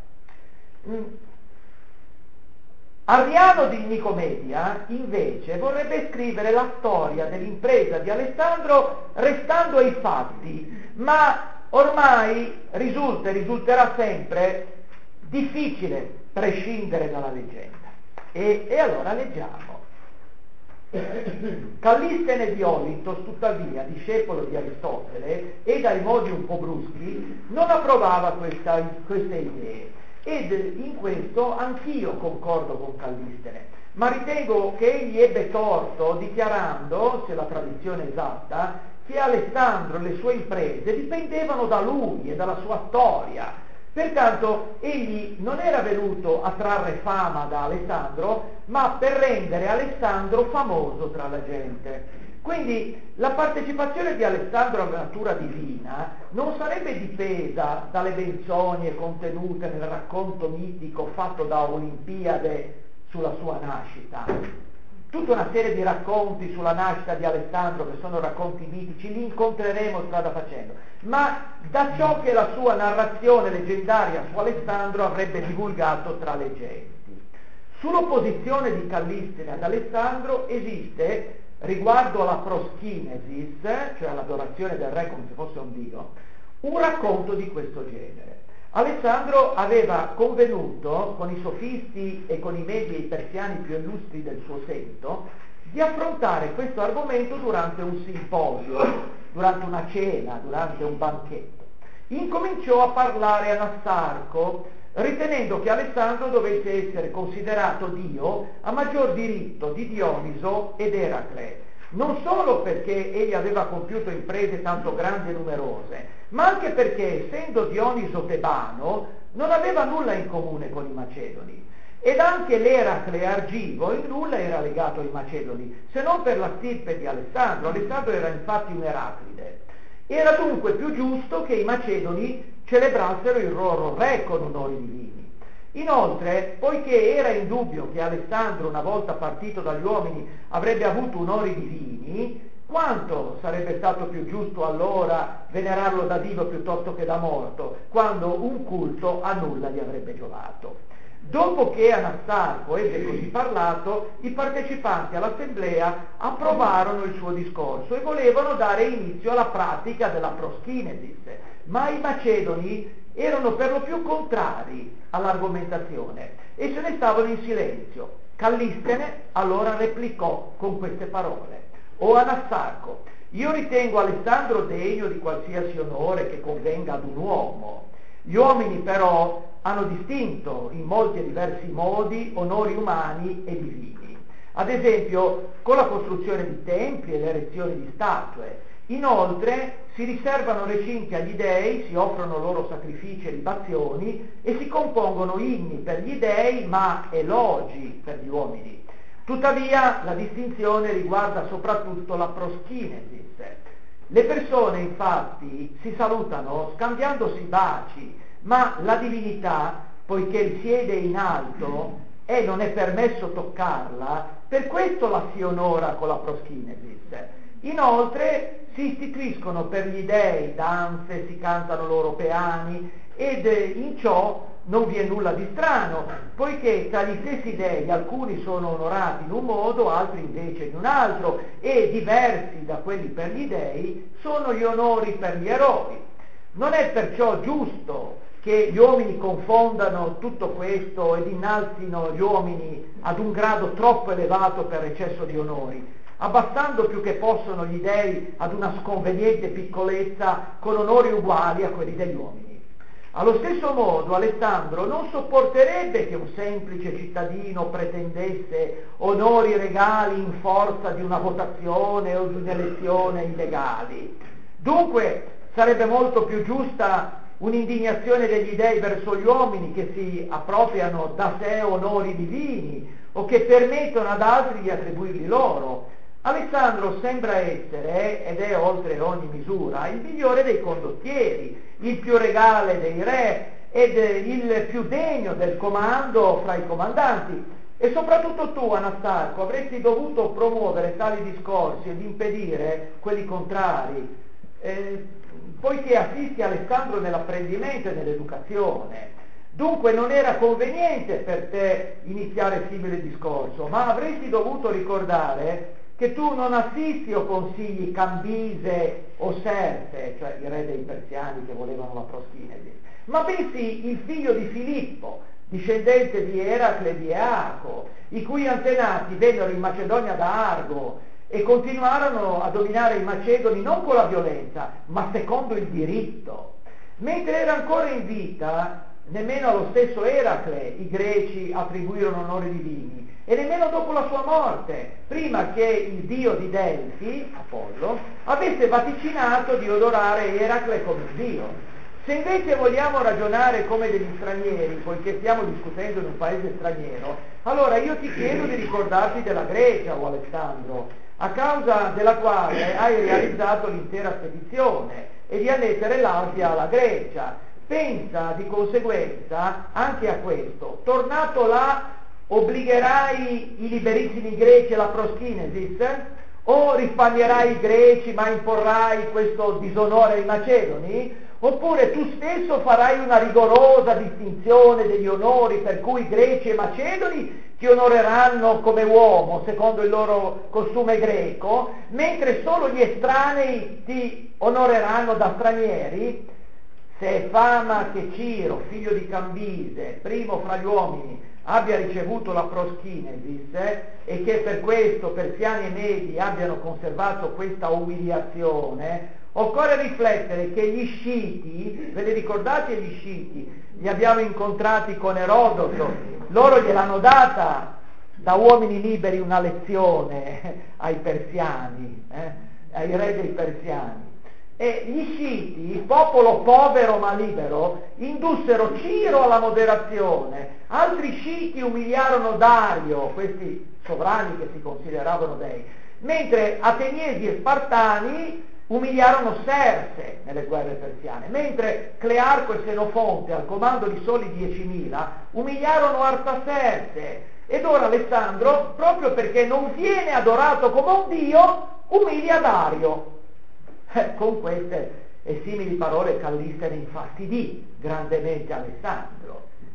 Speaker 1: Arriano di Nicomedia invece vorrebbe scrivere la storia dell'impresa di Alessandro restando ai fatti, ma ormai risulterà sempre difficile prescindere dalla leggenda. E allora leggiamo. Callistene di Olintos, tuttavia, discepolo di Aristotele e dai modi un po' bruschi, non approvava queste idee, ed in questo anch'io concordo con Callistene, ma ritengo che egli ebbe torto dichiarando, se la tradizione è esatta, che Alessandro e le sue imprese dipendevano da lui e dalla sua storia. Pertanto egli non era venuto a trarre fama da Alessandro, ma per rendere Alessandro famoso tra la gente. Quindi la partecipazione di Alessandro alla natura divina non sarebbe dipesa dalle menzogne contenute nel racconto mitico fatto da Olimpiade sulla sua nascita. Tutta una serie di racconti sulla nascita di Alessandro, che sono racconti mitici, li incontreremo strada facendo, ma da ciò che la sua narrazione leggendaria su Alessandro avrebbe divulgato tra le genti. Sull'opposizione di Callistene ad Alessandro esiste, riguardo alla proschinesis, cioè all'adorazione del re come se fosse un dio, un racconto di questo genere. Alessandro aveva convenuto con i sofisti e con i medi e i persiani più illustri del suo secolo di affrontare questo argomento durante un simposio, durante una cena, durante un banchetto. Incominciò a parlare a Nassarco, ritenendo che Alessandro dovesse essere considerato Dio a maggior diritto di Dioniso ed Eracle, non solo perché egli aveva compiuto imprese tanto grandi e numerose, ma anche perché, essendo Dioniso tebano, non aveva nulla in comune con i Macedoni, ed anche l'Eracle Argivo in nulla era legato ai Macedoni, se non per la stirpe di Alessandro. Alessandro era infatti un Eraclide. Era dunque più giusto che i Macedoni celebrassero il loro re con onori divini. Inoltre, poiché era indubbio che Alessandro, una volta partito dagli uomini, avrebbe avuto onori divini, quanto sarebbe stato più giusto allora venerarlo da vivo piuttosto che da morto, quando un culto a nulla gli avrebbe giovato. Dopo che Anastarco ebbe così parlato, i partecipanti all'assemblea approvarono il suo discorso e volevano dare inizio alla pratica della proskinesis, ma i macedoni erano per lo più contrari all'argomentazione e se ne stavano in silenzio. Callistene allora replicò con queste parole: «O Anastarco, io ritengo Alessandro degno di qualsiasi onore che convenga ad un uomo. Gli uomini però hanno distinto in molti e diversi modi onori umani e divini, ad esempio con la costruzione di templi e l'erezione di statue. Inoltre si riservano recinti agli dei, si offrono loro sacrifici e libazioni e si compongono inni per gli dei ma elogi per gli uomini. Tuttavia la distinzione riguarda soprattutto la proskinesis. Le persone infatti si salutano scambiandosi baci, ma la divinità, poiché risiede in alto e non è permesso toccarla, per questo la si onora con la proskinesis. Inoltre si istituiscono per gli dei danze, si cantano loro peani ed in ciò non vi è nulla di strano, poiché tra gli stessi dei alcuni sono onorati in un modo, altri invece in un altro, e diversi da quelli per gli dei sono gli onori per gli eroi. Non è perciò giusto che gli uomini confondano tutto questo ed innalzino gli uomini ad un grado troppo elevato per eccesso di onori, abbassando più che possono gli dei ad una sconveniente piccolezza con onori uguali a quelli degli uomini. Allo stesso modo Alessandro non sopporterebbe che un semplice cittadino pretendesse onori regali in forza di una votazione o di un'elezione illegali. Dunque sarebbe molto più giusta un'indignazione degli dei verso gli uomini che si appropriano da sé onori divini o che permettono ad altri di attribuirli loro. Alessandro sembra essere, ed è oltre ogni misura, il migliore dei condottieri, il più regale dei re ed il più degno del comando fra i comandanti. E soprattutto tu, Anastarco, avresti dovuto promuovere tali discorsi ed impedire quelli contrari, poiché assisti Alessandro nell'apprendimento e nell'educazione. Dunque non era conveniente per te iniziare simile discorso, ma avresti dovuto ricordare che tu non assisti o consigli Cambise o Serse, cioè i re dei persiani che volevano la proskinesis, ma bensì il figlio di Filippo, discendente di Eracle e di Eaco, i cui antenati vennero in Macedonia da Argo e continuarono a dominare i macedoni non con la violenza, ma secondo il diritto. Mentre era ancora in vita, nemmeno allo stesso Eracle i greci attribuirono onori divini, e nemmeno dopo la sua morte, prima che il dio di Delfi, Apollo, avesse vaticinato di onorare Eracle come dio. Se invece vogliamo ragionare come degli stranieri, poiché stiamo discutendo in un paese straniero, allora io ti chiedo di ricordarti della Grecia, o Alessandro, a causa della quale hai realizzato l'intera spedizione e di annettere l'Asia alla Grecia. Pensa di conseguenza anche a questo. Tornato là, obbligherai i liberissimi greci alla proskinesis? O risparmierai i greci ma imporrai questo disonore ai macedoni? Oppure tu stesso farai una rigorosa distinzione degli onori per cui greci e macedoni ti onoreranno come uomo secondo il loro costume greco, mentre solo gli estranei ti onoreranno da stranieri? Se è fama che Ciro, figlio di Cambise, primo fra gli uomini, abbia ricevuto la proskinesis e che per questo persiani e medi abbiano conservato questa umiliazione, occorre riflettere che gli sciti, ve li ricordate gli sciti? Li abbiamo incontrati con Erodoto, loro gliel'hanno data da uomini liberi una lezione ai persiani, ai re dei persiani. E gli sciti, il popolo povero ma libero, indussero Ciro alla moderazione, altri sciti umiliarono Dario, questi sovrani che si consideravano dei, mentre ateniesi e spartani umiliarono Serse nelle guerre persiane, mentre Clearco e Senofonte, al comando di soli 10.000, umiliarono Artaserse. Ed ora Alessandro, proprio perché non viene adorato come un dio, umilia Dario. Con queste e simili parole Callistene infastidì grandemente Alessandro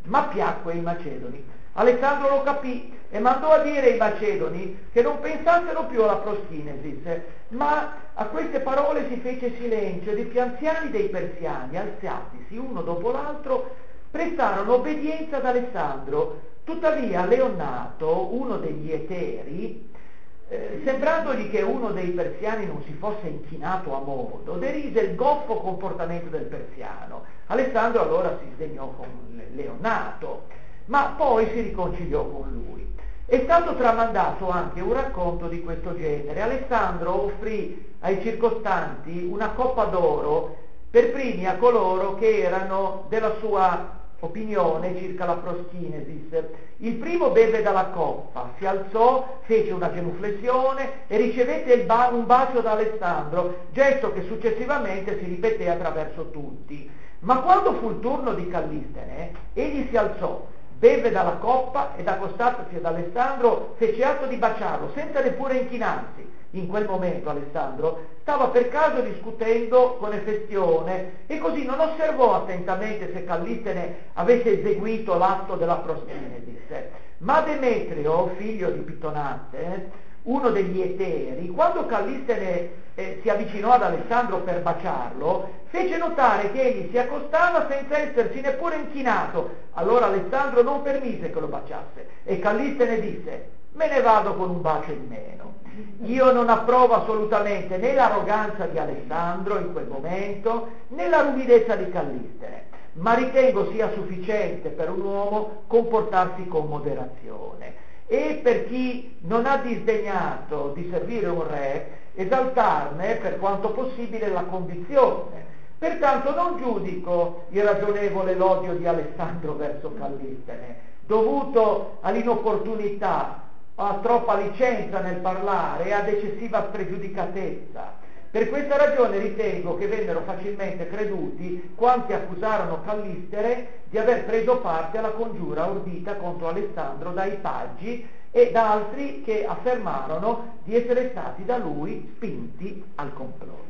Speaker 1: ma piacque ai Macedoni. Alessandro lo capì e mandò a dire ai Macedoni che non pensassero più alla proschinesis, ma a queste parole si fece silenzio ed i più anziani dei persiani, alzatisi uno dopo l'altro, prestarono obbedienza ad Alessandro. Tuttavia Leonnato, uno degli eteri, sembrandogli che uno dei persiani non si fosse inchinato a modo, derise il goffo comportamento del persiano. Alessandro allora si sdegnò con Leonnato, ma poi si riconciliò con lui. È stato tramandato anche un racconto di questo genere. Alessandro offrì ai circostanti una coppa d'oro per primi a coloro che erano della sua opinione circa la proschinesis. Il primo beve dalla coppa, si alzò, fece una genuflessione e ricevette un bacio da Alessandro, gesto che successivamente si ripeté attraverso tutti. Ma quando fu il turno di Callistene, egli si alzò, beve dalla coppa ed accostatosi ad Alessandro fece atto di baciarlo, senza neppure inchinarsi. In quel momento Alessandro stava per caso discutendo con Efestione e così non osservò attentamente se Callistene avesse eseguito l'atto della proschinesis. Ma Demetrio, figlio di Pittonate, uno degli eteri, quando Callistene si avvicinò ad Alessandro per baciarlo, fece notare che egli si accostava senza essersi neppure inchinato. Allora Alessandro non permise che lo baciasse e Callistene disse: me ne vado con un bacio in meno. Io non approvo assolutamente né l'arroganza di Alessandro in quel momento né la ruvidezza di Callistene, ma ritengo sia sufficiente per un uomo comportarsi con moderazione e per chi non ha disdegnato di servire un re esaltarne per quanto possibile la condizione. Pertanto non giudico irragionevole l'odio di Alessandro verso Callistene, dovuto all'inopportunità, a troppa licenza nel parlare e ad eccessiva spregiudicatezza. Per questa ragione ritengo che vennero facilmente creduti quanti accusarono Callistene di aver preso parte alla congiura ordita contro Alessandro dai paggi e da altri che affermarono di essere stati da lui spinti al complotto.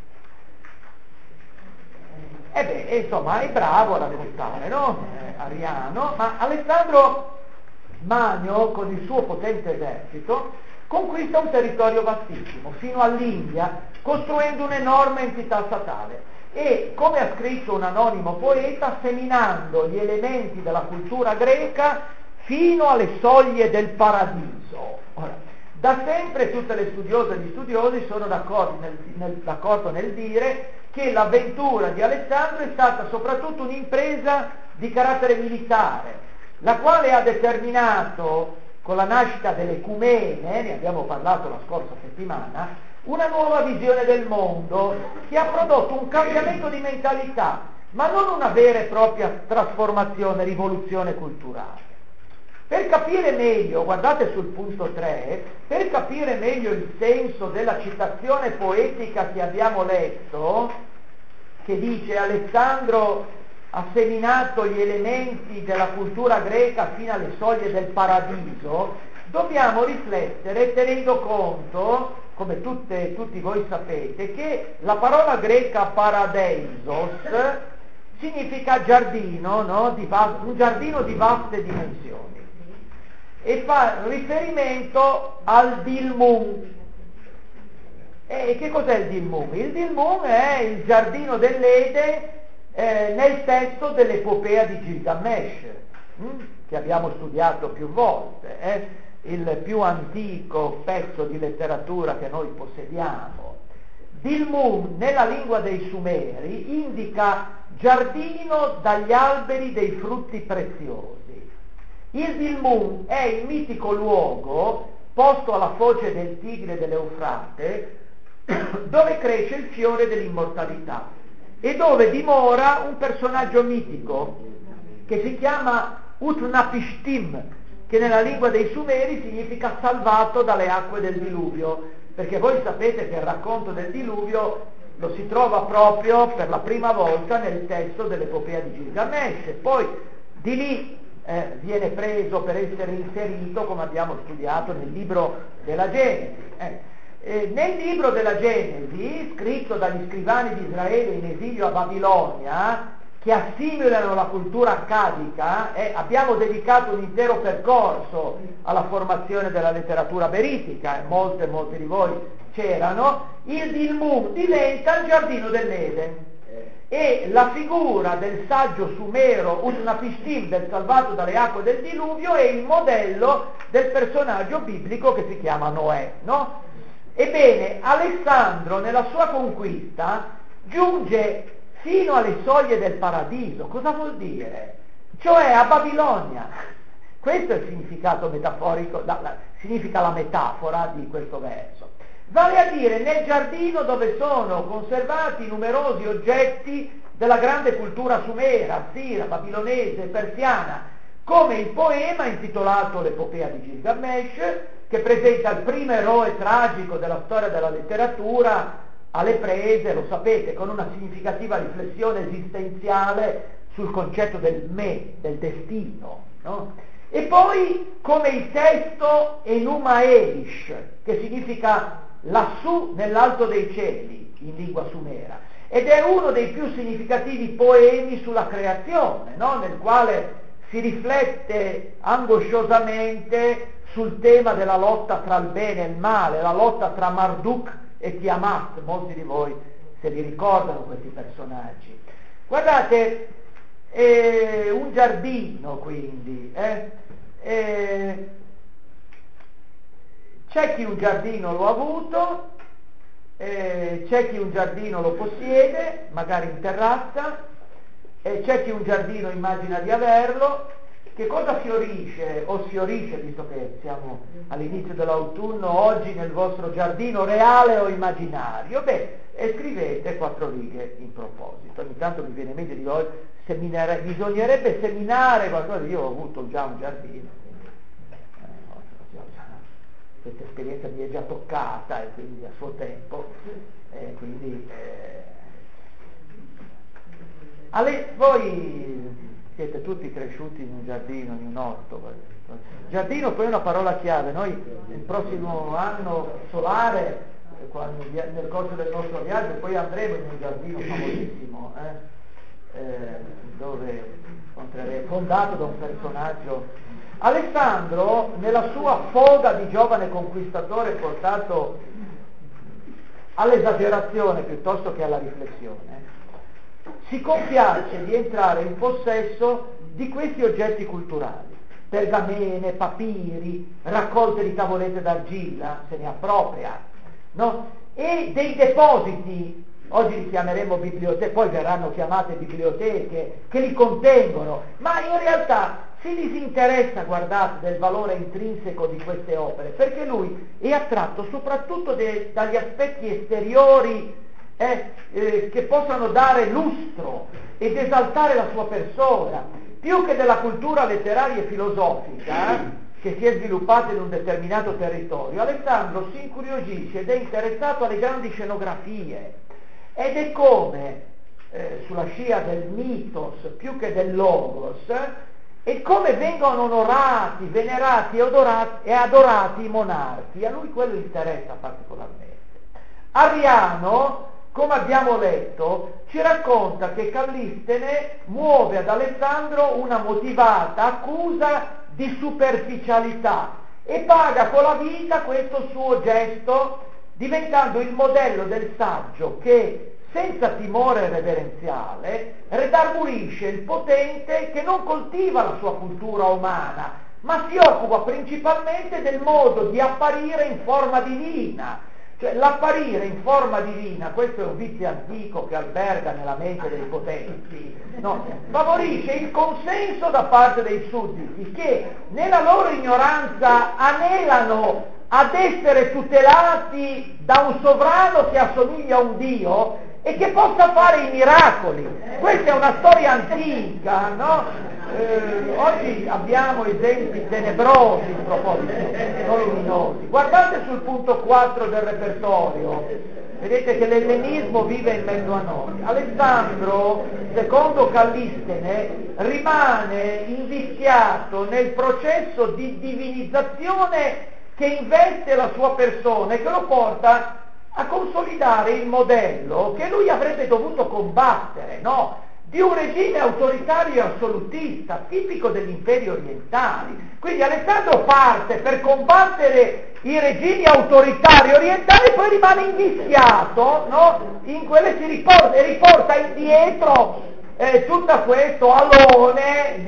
Speaker 1: Insomma, è bravo a raccontare, no? Ariano, ma Alessandro Magno, con il suo potente esercito, conquista un territorio vastissimo, fino all'India, costruendo un'enorme entità statale e, come ha scritto un anonimo poeta, seminando gli elementi della cultura greca fino alle soglie del paradiso. Ora, da sempre tutte le studiose e gli studiosi sono d'accordo nel dire che l'avventura di Alessandro è stata soprattutto un'impresa di carattere militare, la quale ha determinato, con la nascita dell'ecumene, ne abbiamo parlato la scorsa settimana, una nuova visione del mondo che ha prodotto un cambiamento di mentalità, ma non una vera e propria trasformazione, rivoluzione culturale. Per capire meglio, guardate sul punto 3, per capire meglio il senso della citazione poetica che abbiamo letto, che dice Alessandro ha seminato gli elementi della cultura greca fino alle soglie del paradiso, dobbiamo riflettere tenendo conto, come tutti voi sapete, che la parola greca paradeisos significa giardino, no? Un giardino di vaste dimensioni, e fa riferimento al Dilmun. E che cos'è il Dilmun? Il Dilmun è il giardino dell'Eden nel testo dell'epopea di Gilgamesh, che abbiamo studiato più volte, il più antico pezzo di letteratura che noi possediamo. Dilmun nella lingua dei Sumeri indica giardino dagli alberi dei frutti preziosi. Il Dilmun è il mitico luogo posto alla foce del Tigre e dell'Eufrate dove cresce il fiore dell'immortalità e dove dimora un personaggio mitico che si chiama Utnapishtim, che nella lingua dei Sumeri significa salvato dalle acque del diluvio, perché voi sapete che il racconto del diluvio lo si trova proprio per la prima volta nel testo dell'epopea di Gilgamesh, e poi di lì viene preso per essere inserito, come abbiamo studiato, nel libro della Genesi. Nel libro della Genesi, scritto dagli scrivani di Israele in esilio a Babilonia, che assimilano la cultura accadica, abbiamo dedicato un intero percorso alla formazione della letteratura beritica, molti di voi c'erano, il Dilmun diventa il giardino dell'Eden. E la figura del saggio sumero Utnapishtim, del salvato dalle acque del diluvio, è il modello del personaggio biblico che si chiama Noè, no? Ebbene, Alessandro nella sua conquista giunge fino alle soglie del paradiso. Cosa vuol dire? Cioè a Babilonia. Questo è il significato metaforico, significa la metafora di questo verso. Vale a dire nel giardino dove sono conservati numerosi oggetti della grande cultura sumera, assira, babilonese, persiana, come il poema intitolato L'epopea di Gilgamesh, che presenta il primo eroe tragico della storia della letteratura alle prese, lo sapete, con una significativa riflessione esistenziale sul concetto del me, del destino, no? E poi come il testo Enuma Elish, che significa lassù nell'alto dei cieli, in lingua sumera, ed è uno dei più significativi poemi sulla creazione, no? Nel quale si riflette angosciosamente sul tema della lotta tra il bene e il male, la lotta tra Marduk e Tiamat. Molti di voi se li ricordano questi personaggi. Guardate, un giardino quindi, c'è chi un giardino lo ha avuto, c'è chi un giardino lo possiede, magari in terrazza, c'è chi un giardino immagina di averlo. Che cosa fiorisce o sfiorisce, visto che siamo all'inizio dell'autunno, oggi nel vostro giardino reale o immaginario? Beh, scrivete 4 righe in proposito. Ogni tanto mi viene in mente di voi, bisognerebbe seminare qualcosa. Io ho avuto già un giardino, questa esperienza mi è già toccata e quindi a suo tempo, voi siete tutti cresciuti in un giardino, in un orto. Giardino poi è una parola chiave. Noi il prossimo anno solare, nel corso del nostro viaggio, poi andremo in un giardino famosissimo, dove incontreremo, fondato da un personaggio. Alessandro, nella sua foga di giovane conquistatore portato all'esagerazione piuttosto che alla riflessione, si compiace di entrare in possesso di questi oggetti culturali, pergamene, papiri, raccolte di tavolette d'argilla, se ne appropria, no? E dei depositi, oggi li chiameremo biblioteche, poi verranno chiamate biblioteche, che li contengono, ma in realtà si disinteressa, guardate, del valore intrinseco di queste opere, perché lui è attratto soprattutto dagli aspetti esteriori che possano dare lustro ed esaltare la sua persona, più che della cultura letteraria e filosofica che si è sviluppata in un determinato territorio. Alessandro si incuriosisce ed è interessato alle grandi scenografie, ed è come, sulla scia del mitos più che del logos, e come vengono onorati, venerati e adorati i monarchi. A lui quello interessa particolarmente. Arriano, come abbiamo letto, ci racconta che Callistene muove ad Alessandro una motivata accusa di superficialità e paga con la vita questo suo gesto, diventando il modello del saggio che, senza timore reverenziale, redarguisce il potente che non coltiva la sua cultura umana, ma si occupa principalmente del modo di apparire in forma divina. Cioè, l'apparire in forma divina, questo è un vizio antico che alberga nella mente dei potenti, no? Favorisce il consenso da parte dei sudditi che nella loro ignoranza anelano ad essere tutelati da un sovrano che assomiglia a un dio e che possa fare i miracoli. Questa è una storia antica, no? Oggi abbiamo esempi tenebrosi in proposito, non luminosi. Guardate sul punto 4 del repertorio, vedete che l'ellenismo vive in mezzo a noi. Alessandro, secondo Callistene, rimane invischiato nel processo di divinizzazione che investe la sua persona e che lo porta a consolidare il modello che lui avrebbe dovuto combattere, no? di un regime autoritario e assolutista, tipico degli imperi orientali. Quindi Alessandro parte per combattere i regimi autoritari orientali e poi rimane invischiato, no? In quelle si riporta indietro tutto questo alone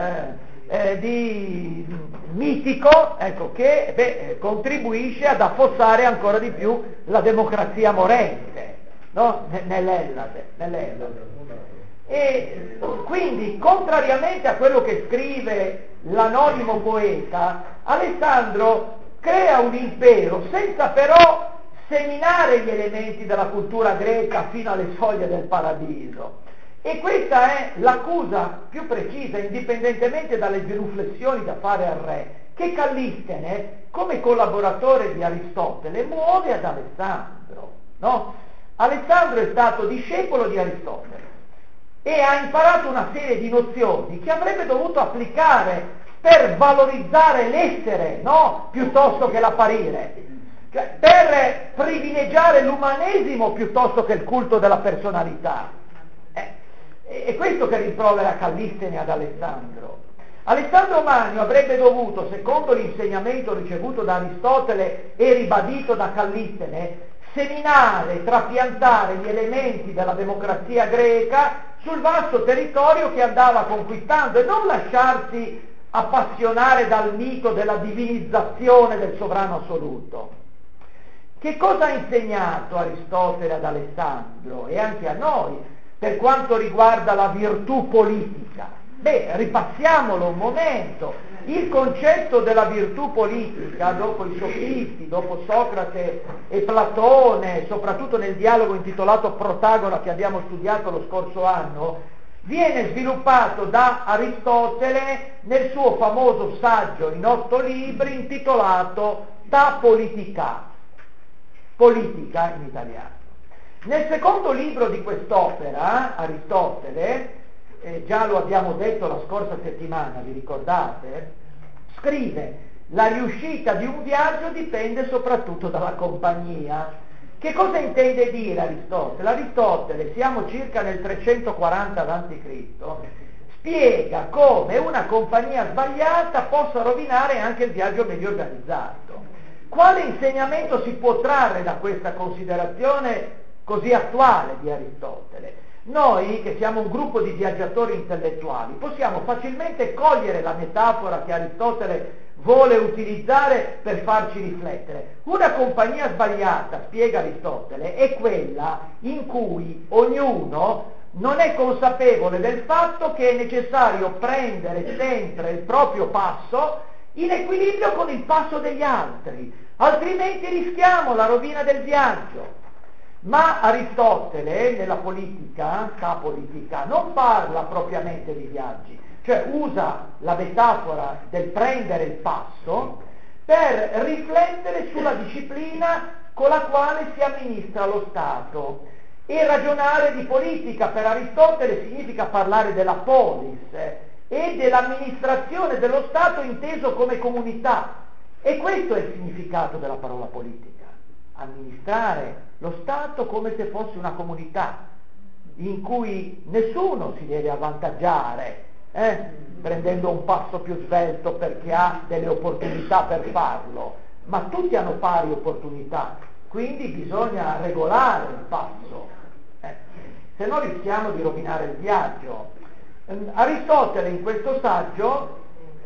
Speaker 1: di mitico, ecco, che contribuisce ad affossare ancora di più la democrazia morente, no? Nell'Ellade. E quindi, contrariamente a quello che scrive l'anonimo poeta, Alessandro crea un impero senza però seminare gli elementi della cultura greca fino alle soglie del paradiso. E questa è l'accusa più precisa, indipendentemente dalle genuflessioni da fare al re, che Callistene, come collaboratore di Aristotele, muove ad Alessandro, no? Alessandro è stato discepolo di Aristotele e ha imparato una serie di nozioni che avrebbe dovuto applicare per valorizzare l'essere, no? Piuttosto che l'apparire, cioè, per privilegiare l'umanesimo piuttosto che il culto della personalità. È questo che rimprovera Callistene ad Alessandro. Alessandro Magno avrebbe dovuto, secondo l'insegnamento ricevuto da Aristotele e ribadito da Callistene, seminare, trapiantare gli elementi della democrazia greca sul vasto territorio che andava conquistando e non lasciarsi appassionare dal mito della divinizzazione del sovrano assoluto. Che cosa ha insegnato Aristotele ad Alessandro e anche a noi per quanto riguarda la virtù politica? Ripassiamolo un momento. Il concetto della virtù politica, dopo i sofisti, dopo Socrate e Platone, soprattutto nel dialogo intitolato Protagora che abbiamo studiato lo scorso anno, viene sviluppato da Aristotele nel suo famoso saggio in 8 libri intitolato Ta Politica, politica in italiano. Nel secondo libro di quest'opera, Aristotele, già lo abbiamo detto la scorsa settimana, vi ricordate? Scrive: la riuscita di un viaggio dipende soprattutto dalla compagnia. Che cosa intende dire Aristotele? Aristotele, siamo circa nel 340 a.C., spiega come una compagnia sbagliata possa rovinare anche il viaggio meglio organizzato. Quale insegnamento si può trarre da questa considerazione così attuale di Aristotele? Noi, che siamo un gruppo di viaggiatori intellettuali, possiamo facilmente cogliere la metafora che Aristotele vuole utilizzare per farci riflettere. Una compagnia sbagliata, spiega Aristotele, è quella in cui ognuno non è consapevole del fatto che è necessario prendere sempre il proprio passo in equilibrio con il passo degli altri, altrimenti rischiamo la rovina del viaggio. Ma Aristotele, nella politica, Ta Politica, non parla propriamente di viaggi, cioè usa la metafora del prendere il passo per riflettere sulla disciplina con la quale si amministra lo Stato. E ragionare di politica per Aristotele significa parlare della polis e dell'amministrazione dello Stato inteso come comunità. E questo è il significato della parola politica: amministrare lo Stato come se fosse una comunità in cui nessuno si deve avvantaggiare prendendo un passo più svelto perché ha delle opportunità per farlo, ma tutti hanno pari opportunità, quindi bisogna regolare il passo, se no rischiamo di rovinare il viaggio. Aristotele in questo saggio,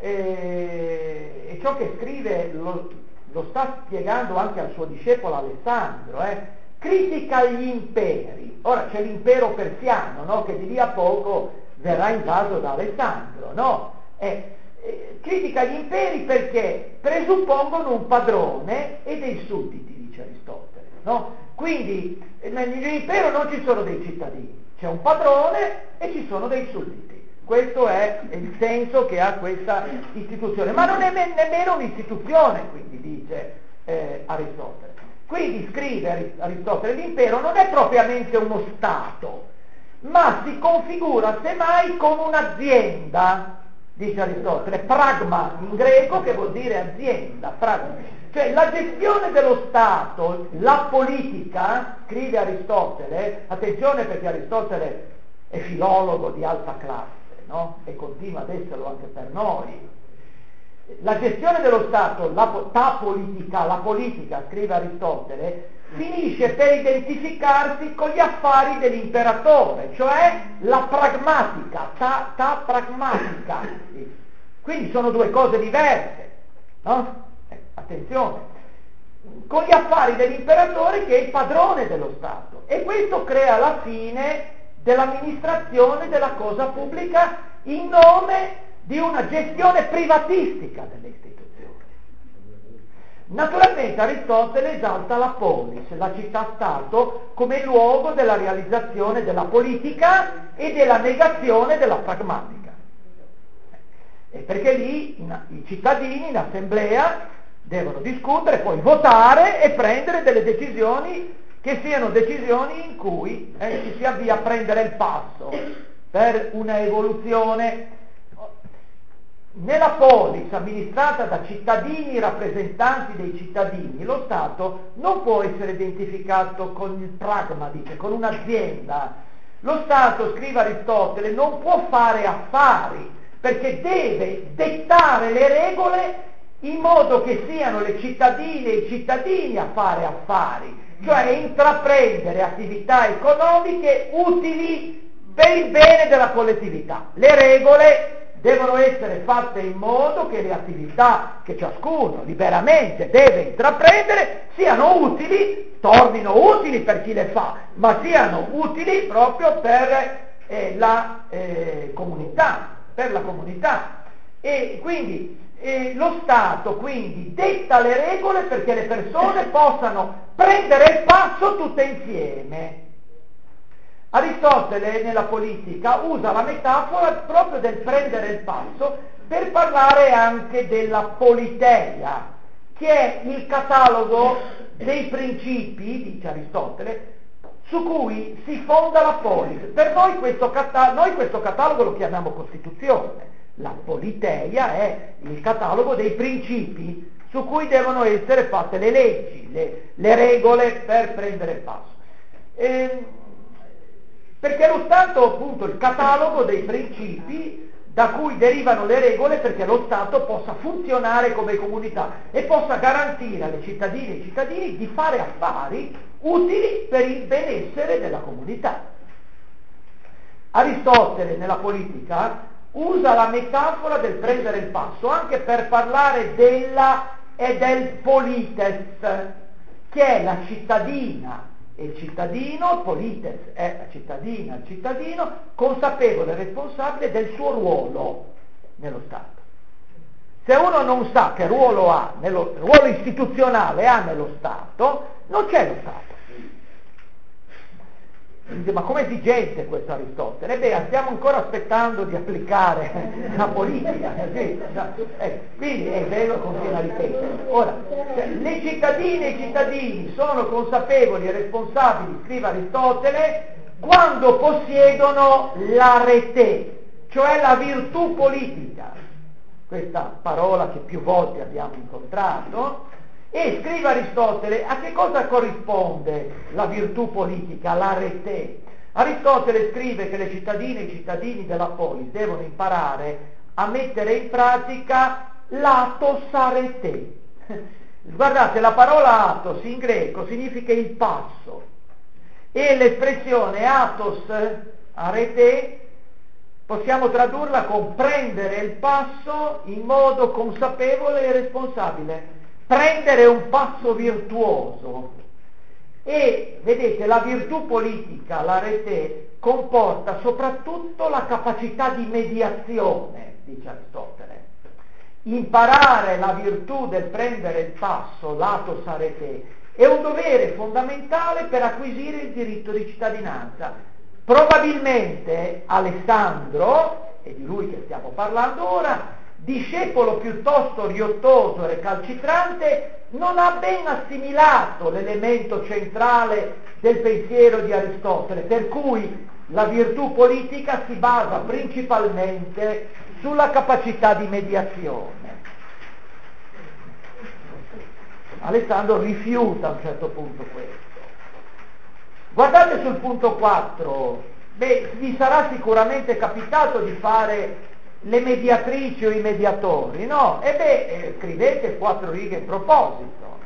Speaker 1: e ciò che scrive lo sta spiegando anche al suo discepolo Alessandro, critica gli imperi. Ora c'è l'impero persiano, no? Che di lì a poco verrà invaso da Alessandro, no? Critica gli imperi perché presuppongono un padrone e dei sudditi, dice Aristotele, no? Quindi nell'impero non ci sono dei cittadini, c'è un padrone e ci sono dei sudditi. Questo è il senso che ha questa istituzione, ma non è nemmeno un'istituzione, quindi dice Aristotele. Quindi scrive Aristotele: l'impero non è propriamente uno Stato, ma si configura semmai come un'azienda, dice Aristotele, pragma in greco, che vuol dire azienda, pragma. Cioè la gestione dello Stato, la politica, scrive Aristotele, attenzione perché Aristotele è filologo di alta classe, no? E continua ad esserlo anche per noi. La gestione dello Stato, la politica, scrive Aristotele, finisce per identificarsi con gli affari dell'imperatore, cioè la pragmatica, ta pragmatica. Quindi sono due cose diverse, no? Attenzione, con gli affari dell'imperatore che è il padrone dello Stato, e questo crea la fine dell'amministrazione della cosa pubblica in nome di una gestione privatistica delle istituzioni. Naturalmente Aristotele esalta la polis, la città-stato, come luogo della realizzazione della politica e della negazione della pragmatica. E perché lì i cittadini in assemblea devono discutere, poi votare e prendere delle decisioni che siano decisioni in cui ci si avvia a prendere il passo per una evoluzione. Nella polis amministrata da cittadini rappresentanti dei cittadini, lo Stato non può essere identificato con il pragma, dice, con un'azienda. Lo Stato, scrive Aristotele, non può fare affari, perché deve dettare le regole in modo che siano le cittadine e i cittadini a fare affari, cioè intraprendere attività economiche utili per il bene della collettività. Le regole devono essere fatte in modo che le attività che ciascuno liberamente deve intraprendere siano utili, tornino utili per chi le fa, ma siano utili proprio per la comunità, E quindi lo Stato quindi detta le regole perché le persone possano prendere il passo tutte insieme. Aristotele nella politica usa la metafora proprio del prendere il passo per parlare anche della politeia, che è il catalogo dei principi, dice Aristotele, su cui si fonda la polis. Per noi questo catalogo lo chiamiamo Costituzione. La politeia è il catalogo dei principi su cui devono essere fatte le leggi, le regole per prendere il passo. Perché lo Stato è appunto il catalogo dei principi da cui derivano le regole perché lo Stato possa funzionare come comunità e possa garantire alle cittadine e ai cittadini di fare affari utili per il benessere della comunità. Aristotele nella politica usa la metafora del prendere il passo anche per parlare della e del polites, che è la cittadina e il cittadino, polites è la cittadina, il cittadino, consapevole e responsabile del suo ruolo nello Stato. Se uno non sa che ruolo ha, ruolo istituzionale ha nello Stato, non c'è lo Stato. Dice, ma com'è esigente questo Aristotele? Beh, stiamo ancora aspettando di applicare la politica. Sì, no, quindi è vero, continua a ripetere. Ora, le cittadine e i cittadini sono consapevoli e responsabili, scrive Aristotele, quando possiedono l'arete, cioè la virtù politica. Questa parola che più volte abbiamo incontrato. E scrive Aristotele, a che cosa corrisponde la virtù politica, l'arete? Aristotele scrive che le cittadine e i cittadini della polis devono imparare a mettere in pratica l'atos arete. Guardate, la parola atos in greco significa il passo e l'espressione atos arete possiamo tradurla con prendere il passo in modo consapevole e responsabile. Prendere un passo virtuoso. E vedete, la virtù politica, l'arete, comporta soprattutto la capacità di mediazione, dice Aristotele. Imparare la virtù del prendere il passo, l'atos arete, è un dovere fondamentale per acquisire il diritto di cittadinanza. Probabilmente Alessandro, è di lui che stiamo parlando ora, discepolo piuttosto riottoso e recalcitrante, non ha ben assimilato l'elemento centrale del pensiero di Aristotele, per cui la virtù politica si basa principalmente sulla capacità di mediazione. Alessandro rifiuta a un certo punto questo. Guardate sul punto 4 Beh, vi sarà sicuramente capitato di fare le mediatrici o i mediatori, no? Scrivete 4 righe in proposito.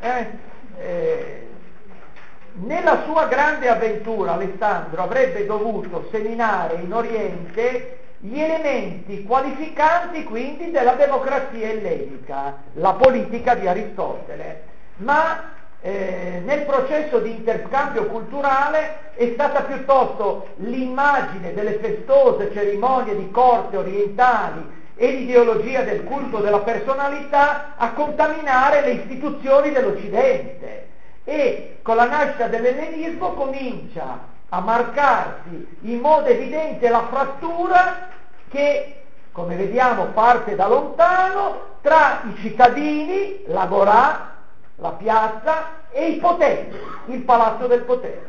Speaker 1: Nella sua grande avventura Alessandro avrebbe dovuto seminare in Oriente gli elementi qualificanti quindi della democrazia ellenica, la politica di Aristotele, ma nel processo di interscambio culturale è stata piuttosto l'immagine delle festose cerimonie di corte orientali e l'ideologia del culto della personalità a contaminare le istituzioni dell'Occidente, e con la nascita dell'ellenismo comincia a marcarsi in modo evidente la frattura che, come vediamo, parte da lontano tra i cittadini, l'agorà, la piazza, e i potenti, il palazzo del potere.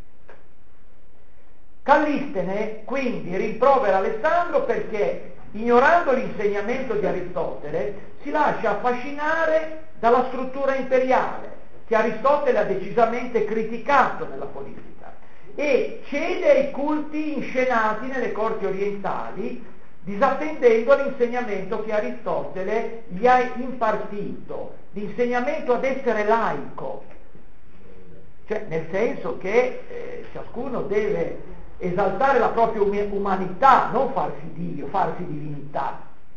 Speaker 1: Callistene quindi rimprovera Alessandro perché, ignorando l'insegnamento di Aristotele, si lascia affascinare dalla struttura imperiale che Aristotele ha decisamente criticato nella politica, e cede ai culti inscenati nelle corti orientali, disattendendo l'insegnamento che Aristotele gli ha impartito, l'insegnamento ad essere laico, cioè nel senso che ciascuno deve esaltare la propria umanità, non farsi Dio, farsi divinità.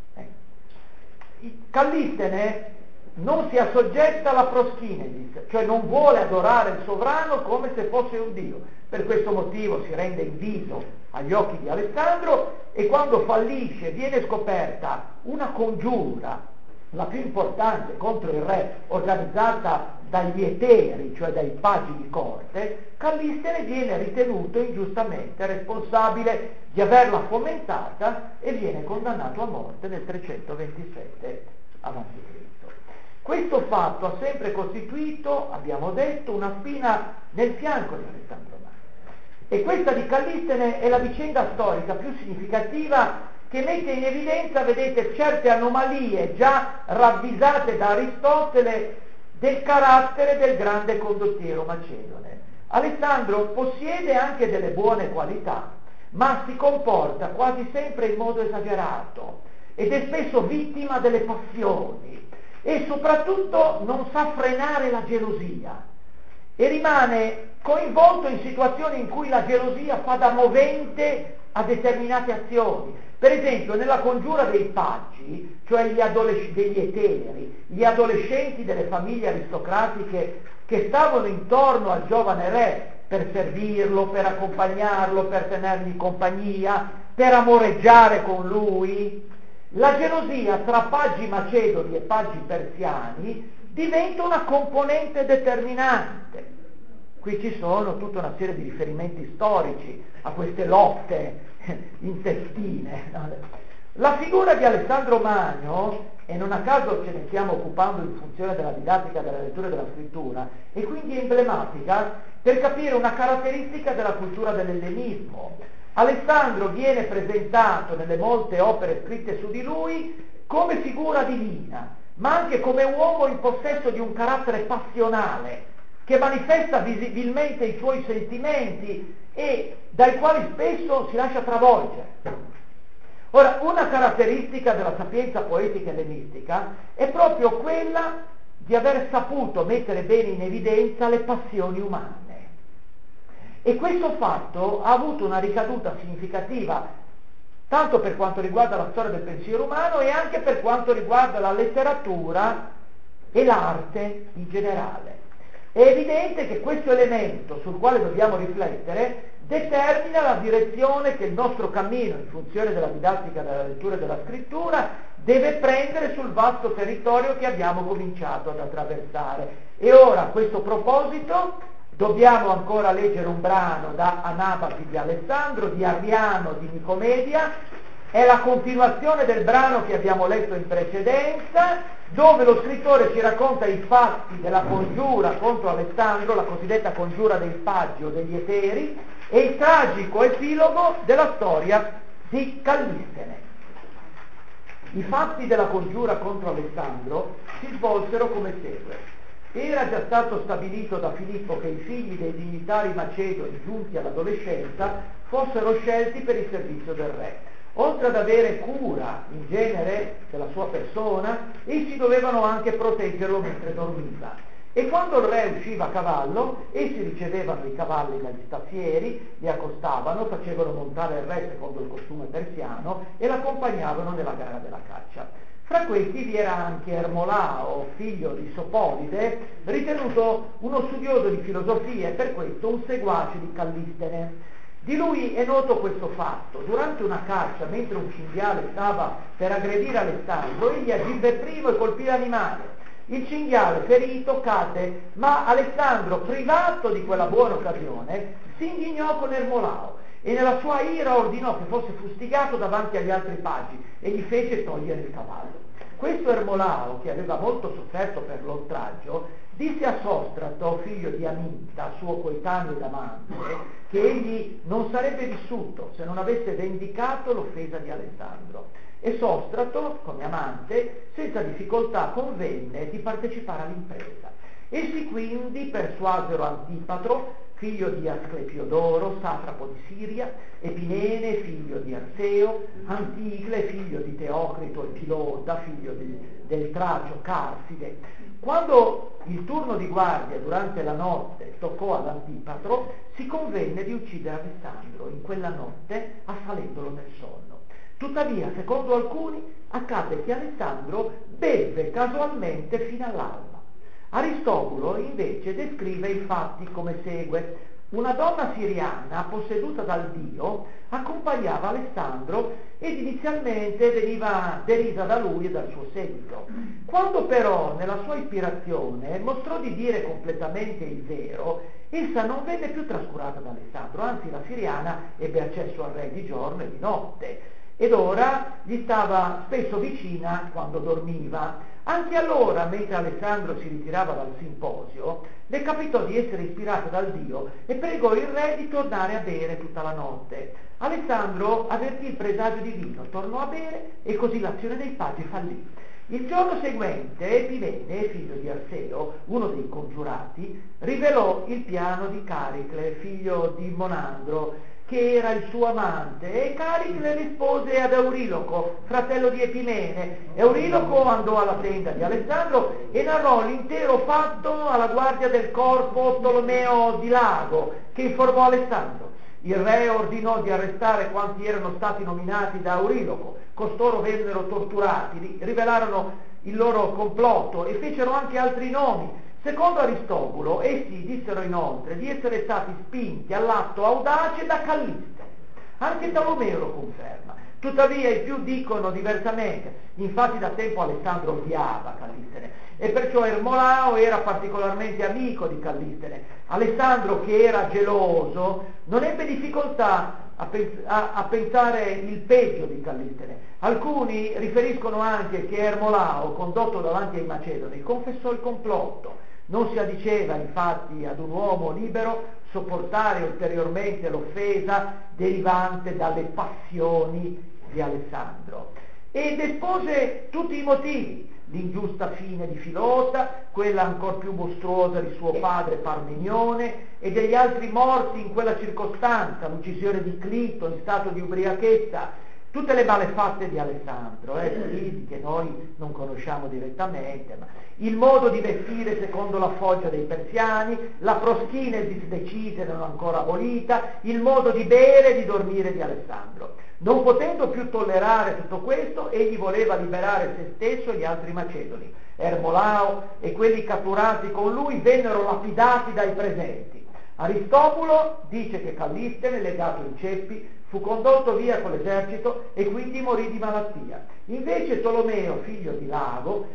Speaker 1: Callistene non si assoggetta alla proskinesis, cioè non vuole adorare il sovrano come se fosse un dio. Per questo motivo si rende inviso agli occhi di Alessandro, e quando fallisce viene scoperta una congiura, la più importante contro il re, organizzata dagli eteri, cioè dai pagi di corte. Callistene viene ritenuto ingiustamente responsabile di averla fomentata e viene condannato a morte nel 327 a.C. Questo fatto ha sempre costituito, abbiamo detto, una spina nel fianco di Alessandro Magno, e questa di Callistene è la vicenda storica più significativa, che mette in evidenza, vedete, certe anomalie già ravvisate da Aristotele del carattere del grande condottiero macedone. Alessandro possiede anche delle buone qualità, ma si comporta quasi sempre in modo esagerato ed è spesso vittima delle passioni, e soprattutto non sa frenare la gelosia e rimane coinvolto in situazioni in cui la gelosia fa da movente a determinate azioni. Per esempio nella congiura dei paggi, cioè degli eteri, gli adolescenti delle famiglie aristocratiche che stavano intorno al giovane re per servirlo, per accompagnarlo, per tenergli compagnia, per amoreggiare con lui, la gelosia tra paggi macedoni e paggi persiani diventa una componente determinante. Qui ci sono tutta una serie di riferimenti storici a queste lotte intestine. La figura di Alessandro Magno, e non a caso ce ne stiamo occupando in funzione della didattica della lettura e della scrittura, è quindi emblematica per capire una caratteristica della cultura dell'ellenismo. Alessandro viene presentato nelle molte opere scritte su di lui come figura divina, ma anche come uomo in possesso di un carattere passionale, che manifesta visibilmente i suoi sentimenti e dai quali spesso si lascia travolgere. Ora, una caratteristica della sapienza poetica ellenistica è proprio quella di aver saputo mettere bene in evidenza le passioni umane. E questo fatto ha avuto una ricaduta significativa tanto per quanto riguarda la storia del pensiero umano e anche per quanto riguarda la letteratura e l'arte in generale. È evidente che questo elemento sul quale dobbiamo riflettere determina la direzione che il nostro cammino, in funzione della didattica della lettura e della scrittura, deve prendere sul vasto territorio che abbiamo cominciato ad attraversare. E ora, a questo proposito, dobbiamo ancora leggere un brano da Anabasi di Alessandro, di Arriano, di Nicomedia. È la continuazione del brano che abbiamo letto in precedenza, dove lo scrittore ci racconta i fatti della congiura contro Alessandro, la cosiddetta congiura dei paggi o degli eteri, e il tragico epilogo della storia di Callistene. I fatti della congiura contro Alessandro si svolsero come segue. Era già stato stabilito da Filippo che i figli dei dignitari macedoni giunti all'adolescenza fossero scelti per il servizio del re. Oltre ad avere cura in genere della sua persona, essi dovevano anche proteggerlo mentre dormiva. E quando il re usciva a cavallo, essi ricevevano i cavalli dagli stazzieri, li accostavano, facevano montare il re secondo il costume persiano e l'accompagnavano nella gara della caccia. Fra questi vi era anche Ermolao, figlio di Sopolide, ritenuto uno studioso di filosofia e per questo un seguace di Callistene. Di lui è noto questo fatto: durante una caccia, mentre un cinghiale stava per aggredire Alessandro, egli agì per primo e colpì l'animale. Il cinghiale ferito cadde, ma Alessandro, privato di quella buona occasione, si indignò con Ermolao e nella sua ira ordinò che fosse fustigato davanti agli altri pagi e gli fece togliere il cavallo. Questo Ermolao, che aveva molto sofferto per l'oltraggio, disse a Sostrato, figlio di Aminta, suo coetaneo ed amante, che egli non sarebbe vissuto se non avesse vendicato l'offesa di Alessandro. E Sostrato, come amante, senza difficoltà convenne di partecipare all'impresa. Essi quindi persuasero Antipatro, figlio di Asclepiodoro, satrapo di Siria, Epimene, figlio di Arseo, Anticle, figlio di Teocrito e Piloda, figlio del Tracio Carside. Quando il turno di guardia durante la notte toccò ad Antipatro, si convenne di uccidere Alessandro in quella notte assalendolo nel sonno. Tuttavia, secondo alcuni, accadde che Alessandro bevve casualmente fino all'alba. Aristobolo invece descrive i fatti come segue: una donna siriana posseduta dal dio accompagnava Alessandro ed inizialmente veniva derisa da lui e dal suo seguito. Quando però nella sua ispirazione mostrò di dire completamente il vero, essa non venne più trascurata da Alessandro, anzi la siriana ebbe accesso al re di giorno e di notte ed ora gli stava spesso vicina quando dormiva. Anche allora, mentre Alessandro si ritirava dal simposio, le capitò di essere ispirata dal dio e pregò il re di tornare a bere tutta la notte. Alessandro avvertì il presagio divino, tornò a bere e così l'azione dei pagi fallì. Il giorno seguente Epimene, figlio di Arseo, uno dei congiurati, rivelò il piano di Caricle, figlio di Monandro, che era il suo amante, e Caricle rispose ad Euriloco, fratello di Epimene. Euriloco andò alla tenda di Alessandro e narrò l'intero fatto alla guardia del corpo Tolomeo di Lago, che informò Alessandro. Il re ordinò di arrestare quanti erano stati nominati da Euriloco. Costoro vennero torturati, rivelarono il loro complotto e fecero anche altri nomi. Secondo Aristobolo, essi dissero inoltre di essere stati spinti all'atto audace da Callistene. Anche Tolomeo lo conferma. Tuttavia i più dicono diversamente. Infatti da tempo Alessandro odiava Callistene e perciò Ermolao era particolarmente amico di Callistene. Alessandro, che era geloso, non ebbe difficoltà a pensare il peggio di Callistene. Alcuni riferiscono anche che Ermolao, condotto davanti ai Macedoni, confessò il complotto. Non si addiceva infatti ad un uomo libero sopportare ulteriormente l'offesa derivante dalle passioni di Alessandro ed espose tutti i motivi: l'ingiusta fine di Filota, quella ancor più mostruosa di suo padre Parmenione e degli altri morti in quella circostanza, l'uccisione di Clito in stato di ubriachezza, tutte le malefatte di Alessandro, che noi non conosciamo direttamente, ma il modo di vestire secondo la foggia dei persiani, la proschinesis decise non ancora abolita, il modo di bere e di dormire di Alessandro. Non potendo più tollerare tutto questo, egli voleva liberare se stesso e gli altri macedoni. Ermolao e quelli catturati con lui vennero lapidati dai presenti. Aristobolo dice che Callistene, legato in ceppi, fu condotto via con l'esercito e quindi morì di malattia. Invece Tolomeo, figlio di Lago,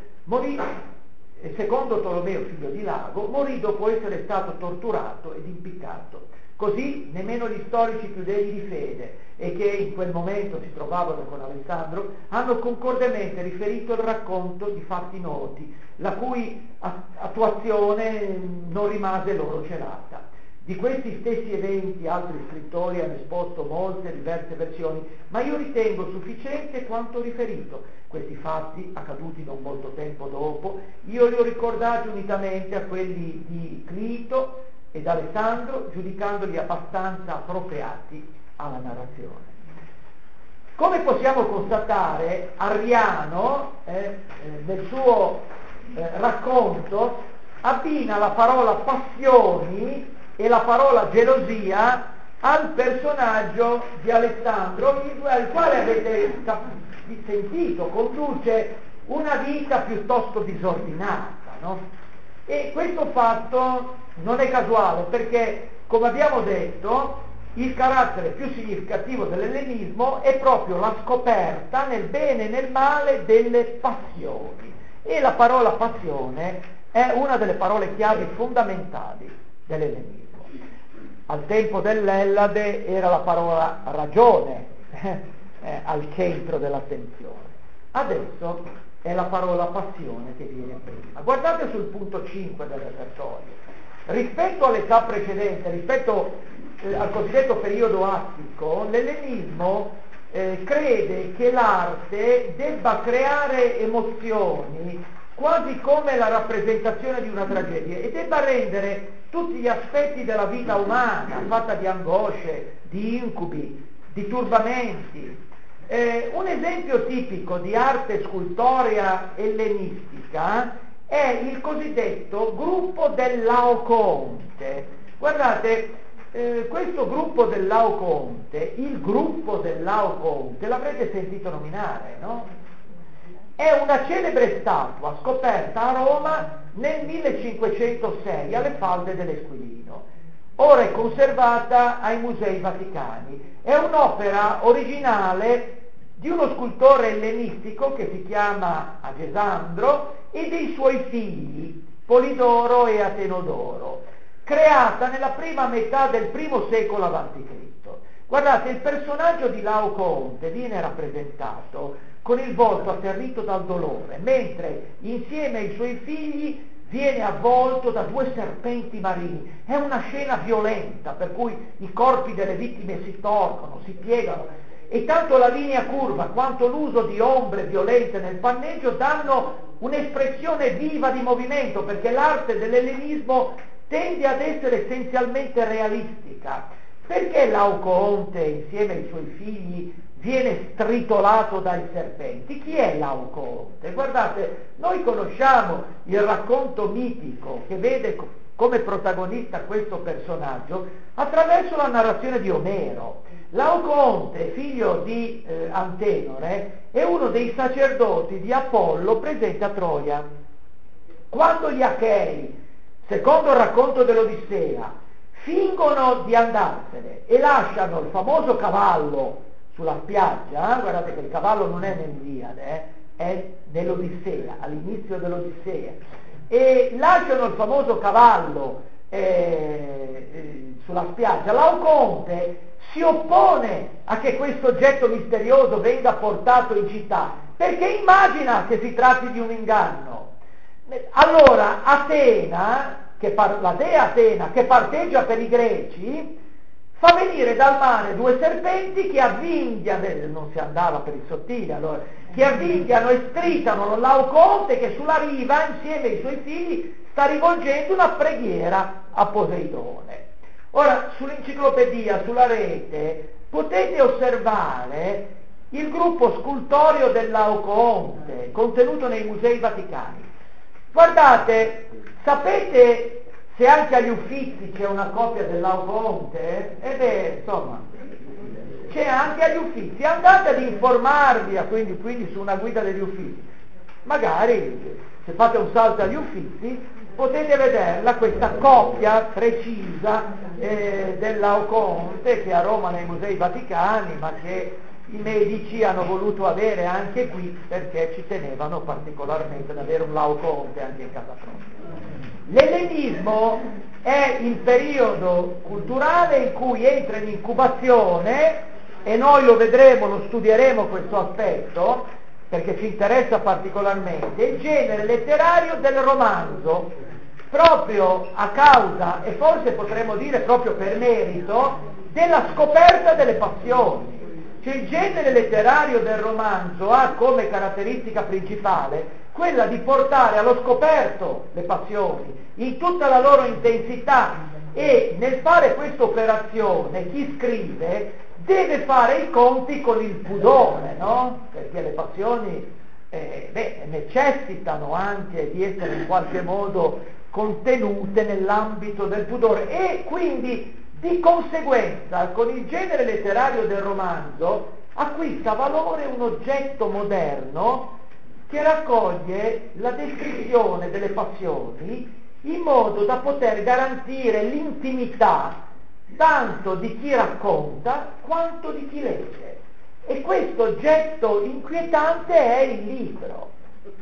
Speaker 1: secondo Tolomeo, figlio di Lago, morì dopo essere stato torturato ed impiccato. Così nemmeno gli storici più degni di fede e che in quel momento si trovavano con Alessandro hanno concordemente riferito il racconto di fatti noti, la cui attuazione non rimase loro celata. Di questi stessi eventi altri scrittori hanno esposto molte diverse versioni, ma io ritengo sufficiente quanto riferito. Questi fatti, accaduti non molto tempo dopo, io li ho ricordati unitamente a quelli di Clito ed Alessandro, giudicandoli abbastanza appropriati alla narrazione. Come possiamo constatare, Arriano nel suo racconto abbina la parola passioni e la parola gelosia al personaggio di Alessandro, il quale avete sentito, conduce una vita piuttosto disordinata, no? E questo fatto non è casuale perché, come abbiamo detto, il carattere più significativo dell'ellenismo è proprio la scoperta nel bene e nel male delle passioni. E la parola passione è una delle parole chiavi fondamentali dell'ellenismo. Al tempo dell'Ellade era la parola ragione al centro dell'attenzione. Adesso è la parola passione che viene prima. Guardate sul punto 5 del repertorio. Rispetto all'età precedente, rispetto al cosiddetto periodo attico, l'ellenismo crede che l'arte debba creare emozioni quasi come la rappresentazione di una tragedia e debba rendere tutti gli aspetti della vita umana, fatta di angosce, di incubi, di turbamenti. Un esempio tipico di arte scultorea ellenistica è il cosiddetto gruppo del Laocoonte. Guardate, questo gruppo del Laocoonte, il gruppo del Laocoonte, l'avrete sentito nominare, no? È una celebre statua scoperta a Roma nel 1506 alle falde dell'Esquilino. Ora è conservata ai Musei Vaticani. È un'opera originale di uno scultore ellenistico che si chiama Agesandro e dei suoi figli Polidoro e Atenodoro, creata nella prima metà del primo secolo a.C. Guardate, il personaggio di Laocoonte viene rappresentato con il volto atterrito dal dolore, mentre insieme ai suoi figli viene avvolto da 2 serpenti marini. È una scena violenta, per cui i corpi delle vittime si torcono, si piegano, e tanto la linea curva quanto l'uso di ombre violente nel panneggio danno un'espressione viva di movimento, perché l'arte dell'ellenismo tende ad essere essenzialmente realistica. Perché Laocoonte, insieme ai suoi figli, viene stritolato dai serpenti? Chi è Laocoonte? Guardate, noi conosciamo il racconto mitico che vede come protagonista questo personaggio attraverso la narrazione di Omero. Laocoonte, figlio di Antenore, è uno dei sacerdoti di Apollo presente a Troia. Quando gli Achei, secondo il racconto dell'Odissea, fingono di andarsene e lasciano il famoso cavallo sulla spiaggia, guardate che il cavallo non è nell'Iliade, è nell'Odissea, all'inizio dell'Odissea, e lasciano il famoso cavallo sulla spiaggia, Laocoonte si oppone a che questo oggetto misterioso venga portato in città, perché immagina che si tratti di un inganno. Allora Atena, la dea Atena, che parteggia per i greci, fa venire dal mare 2 serpenti che avvinghiano, non si andava per il sottile allora, che avvinghiano e stritano Laocoonte, che sulla riva insieme ai suoi figli sta rivolgendo una preghiera a Poseidone. Ora, sull'enciclopedia, sulla rete, potete osservare il gruppo scultoreo del Laocoonte, contenuto nei Musei Vaticani. Guardate, sapete se anche agli Uffizi c'è una copia del Laocoonte? Insomma, c'è anche agli Uffizi. Andate ad informarvi, quindi su una guida degli Uffizi. Magari, se fate un salto agli Uffizi, potete vederla, questa copia precisa del Laocoonte, che è a Roma nei Musei Vaticani, ma che i medici hanno voluto avere anche qui perché ci tenevano particolarmente ad avere un Laocoonte anche in casa propria. L'ellenismo è il periodo culturale in cui entra in incubazione, e noi lo vedremo, lo studieremo questo aspetto, perché ci interessa particolarmente, il genere letterario del romanzo, proprio a causa, e forse potremmo dire proprio per merito, della scoperta delle passioni. Cioè il genere letterario del romanzo ha come caratteristica principale quella di portare allo scoperto le passioni in tutta la loro intensità, e nel fare questa operazione chi scrive deve fare i conti con il pudore, no? Perché le passioni necessitano anche di essere in qualche modo contenute nell'ambito del pudore, e quindi di conseguenza con il genere letterario del romanzo acquista valore un oggetto moderno che raccoglie la descrizione delle passioni in modo da poter garantire l'intimità tanto di chi racconta quanto di chi legge. E questo oggetto inquietante è il libro.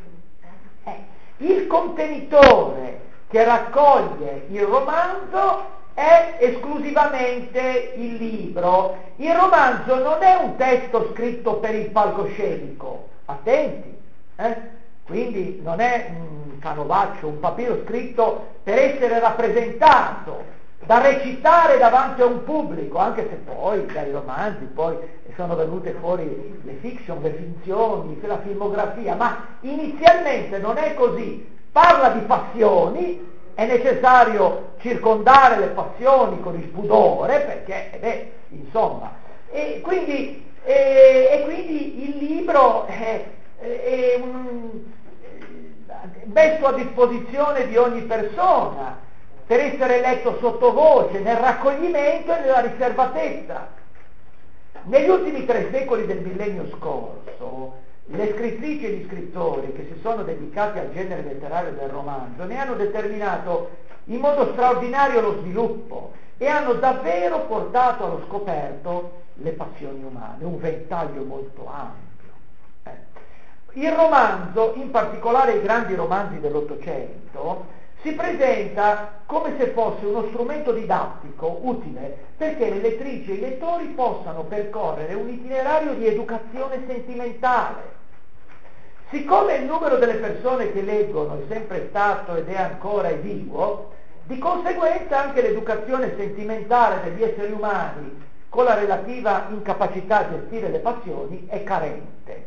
Speaker 1: Il contenitore che raccoglie il romanzo è esclusivamente il libro. Il romanzo non è un testo scritto per il palcoscenico, attenti, quindi non è un canovaccio, un papiro scritto per essere rappresentato, da recitare davanti a un pubblico, anche se poi dai romanzi poi sono venute fuori le fiction, le finzioni, la filmografia, ma inizialmente non è così. Parla di passioni, è necessario circondare le passioni con il pudore, perché, insomma, e quindi il libro è messo a disposizione di ogni persona per essere letto sottovoce, nel raccoglimento e nella riservatezza. Negli ultimi 3 secoli del millennio scorso, le scrittrici e gli scrittori che si sono dedicati al genere letterario del romanzo ne hanno determinato in modo straordinario lo sviluppo e hanno davvero portato allo scoperto le passioni umane, un ventaglio molto ampio. Il romanzo, in particolare i grandi romanzi dell'Ottocento, si presenta come se fosse uno strumento didattico utile perché le lettrici e i lettori possano percorrere un itinerario di educazione sentimentale. Siccome il numero delle persone che leggono è sempre stato ed è ancora esiguo, di conseguenza anche l'educazione sentimentale degli esseri umani con la relativa incapacità a gestire le passioni è carente.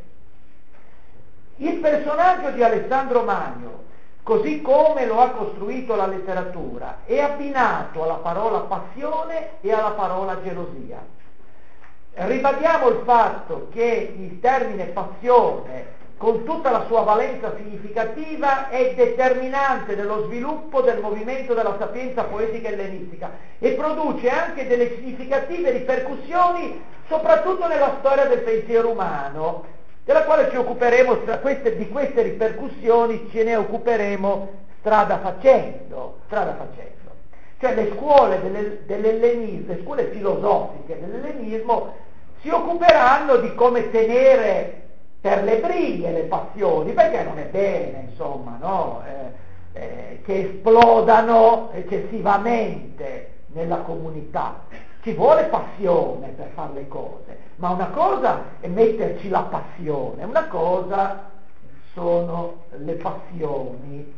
Speaker 1: Il personaggio di Alessandro Magno, così come lo ha costruito la letteratura, è abbinato alla parola passione e alla parola gelosia. Ribadiamo il fatto che il termine passione, con tutta la sua valenza significativa, è determinante nello sviluppo del movimento della sapienza poetica ellenistica e produce anche delle significative ripercussioni, soprattutto nella storia del pensiero umano, della quale ci occuperemo, di queste ripercussioni ce ne occuperemo strada facendo. Cioè le scuole dell'ellenismo, le scuole filosofiche dell'ellenismo si occuperanno di come tenere per le briglie le passioni, perché non è bene, insomma, no? Che esplodano eccessivamente nella comunità. Ci vuole passione per fare le cose, ma una cosa è metterci la passione, una cosa sono le passioni.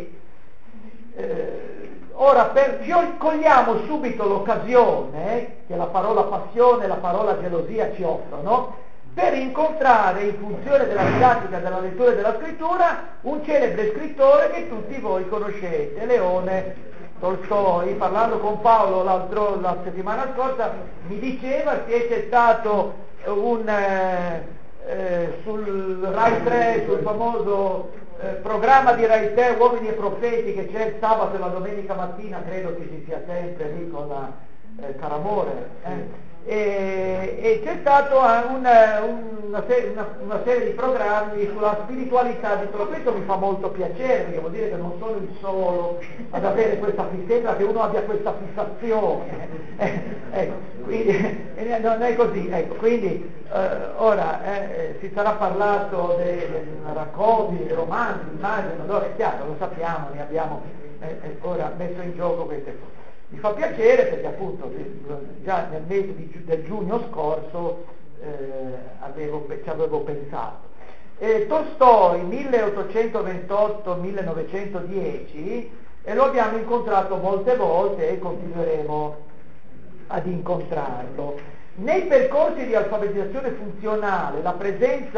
Speaker 1: Ora cogliamo subito l'occasione che la parola passione e la parola gelosia ci offrono per incontrare, in funzione della didattica della lettura e della scrittura, un celebre scrittore che tutti voi conoscete, Leone Tolstoi. Parlando con Paolo la settimana scorsa mi diceva che c'è stato sul Rai 3, sul famoso programma di Rai 3 Uomini e Profeti, che c'è il sabato e la domenica mattina, credo che ci sia sempre lì con la Caramore, e c'è stato una serie di programmi sulla spiritualità di tutto questo. Mi fa molto piacere, perché vuol dire che non sono il solo ad avere questa sembra che uno abbia questa fissazione, ecco, quindi non è così, ecco, quindi ora si sarà parlato dei racconti, dei romanzi, immagino, no? È chiaro, lo sappiamo, ne abbiamo ora messo in gioco queste cose. Mi fa piacere perché appunto già nel mese del giugno scorso ci avevo pensato. Tolstoi 1828-1910 e lo abbiamo incontrato molte volte e continueremo ad incontrarlo. Nei percorsi di alfabetizzazione funzionale la presenza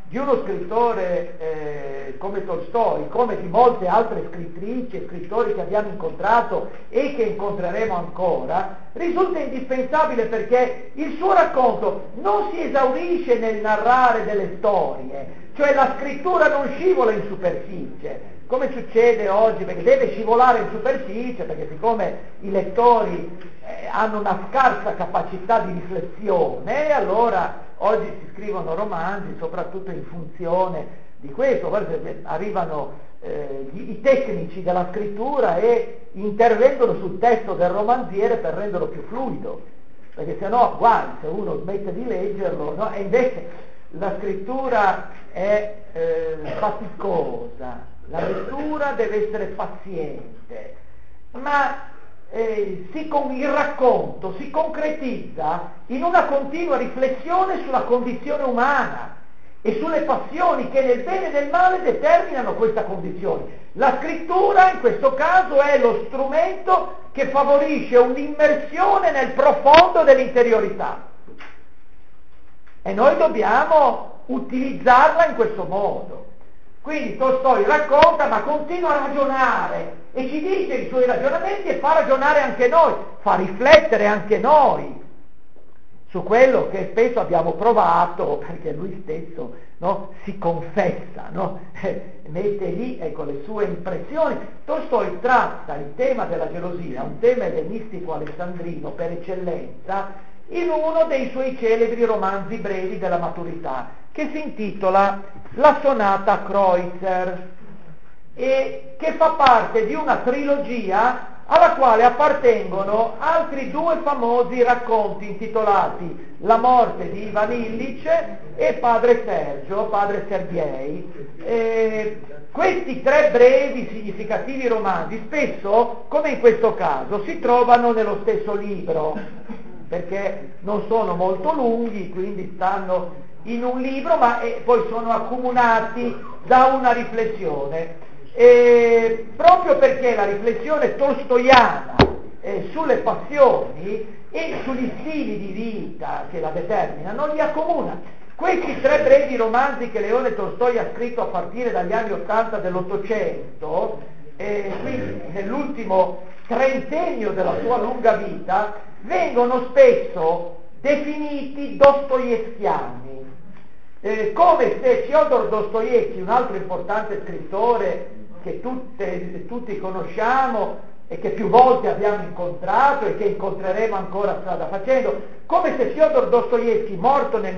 Speaker 1: di uno scrittore come Tolstoi, come di molte altre scrittrici e scrittori che abbiamo incontrato e che incontreremo ancora, risulta indispensabile perché il suo racconto non si esaurisce nel narrare delle storie, cioè la scrittura non scivola in superficie, come succede oggi, perché deve scivolare in superficie, perché siccome i lettori hanno una scarsa capacità di riflessione, allora oggi si scrivono romanzi soprattutto in funzione di questo. Arrivano i tecnici della scrittura e intervengono sul testo del romanziere per renderlo più fluido, perché sennò guai se uno smette di leggerlo, no? E invece la scrittura è faticosa, la lettura deve essere paziente, ma il racconto si concretizza in una continua riflessione sulla condizione umana e sulle passioni che nel bene e nel male determinano questa condizione. La scrittura in questo caso è lo strumento che favorisce un'immersione nel profondo dell'interiorità e noi dobbiamo utilizzarla in questo modo. Quindi Tolstoi racconta ma continua a ragionare e ci dice i suoi ragionamenti e fa ragionare anche noi, fa riflettere anche noi su quello che spesso abbiamo provato, perché lui stesso, no, si confessa, no? Mette lì le sue impressioni. Tolstoi tratta il tema della gelosia, un tema ellenistico alessandrino per eccellenza, in uno dei suoi celebri romanzi brevi della maturità, che si intitola La sonata Kreutzer, e che fa parte di una trilogia alla quale appartengono altri due famosi racconti intitolati La morte di Ivan Illich e Padre Sergei. Questi tre brevi significativi romanzi spesso, come in questo caso, si trovano nello stesso libro, perché non sono molto lunghi, quindi stanno in un libro, ma poi sono accomunati da una riflessione. Proprio perché la riflessione tolstoiana sulle passioni e sugli stili di vita che la determinano li accomuna. Questi tre brevi romanzi che Leone Tolstoi ha scritto a partire dagli anni '80 dell'Ottocento, quindi nell'ultimo trentennio della sua lunga vita, vengono spesso definiti dostoevskiani, come se Fyodor Dostoevskij, un altro importante scrittore che tutti conosciamo e che più volte abbiamo incontrato e che incontreremo ancora strada facendo, come se Fyodor Dostoevskij, morto nel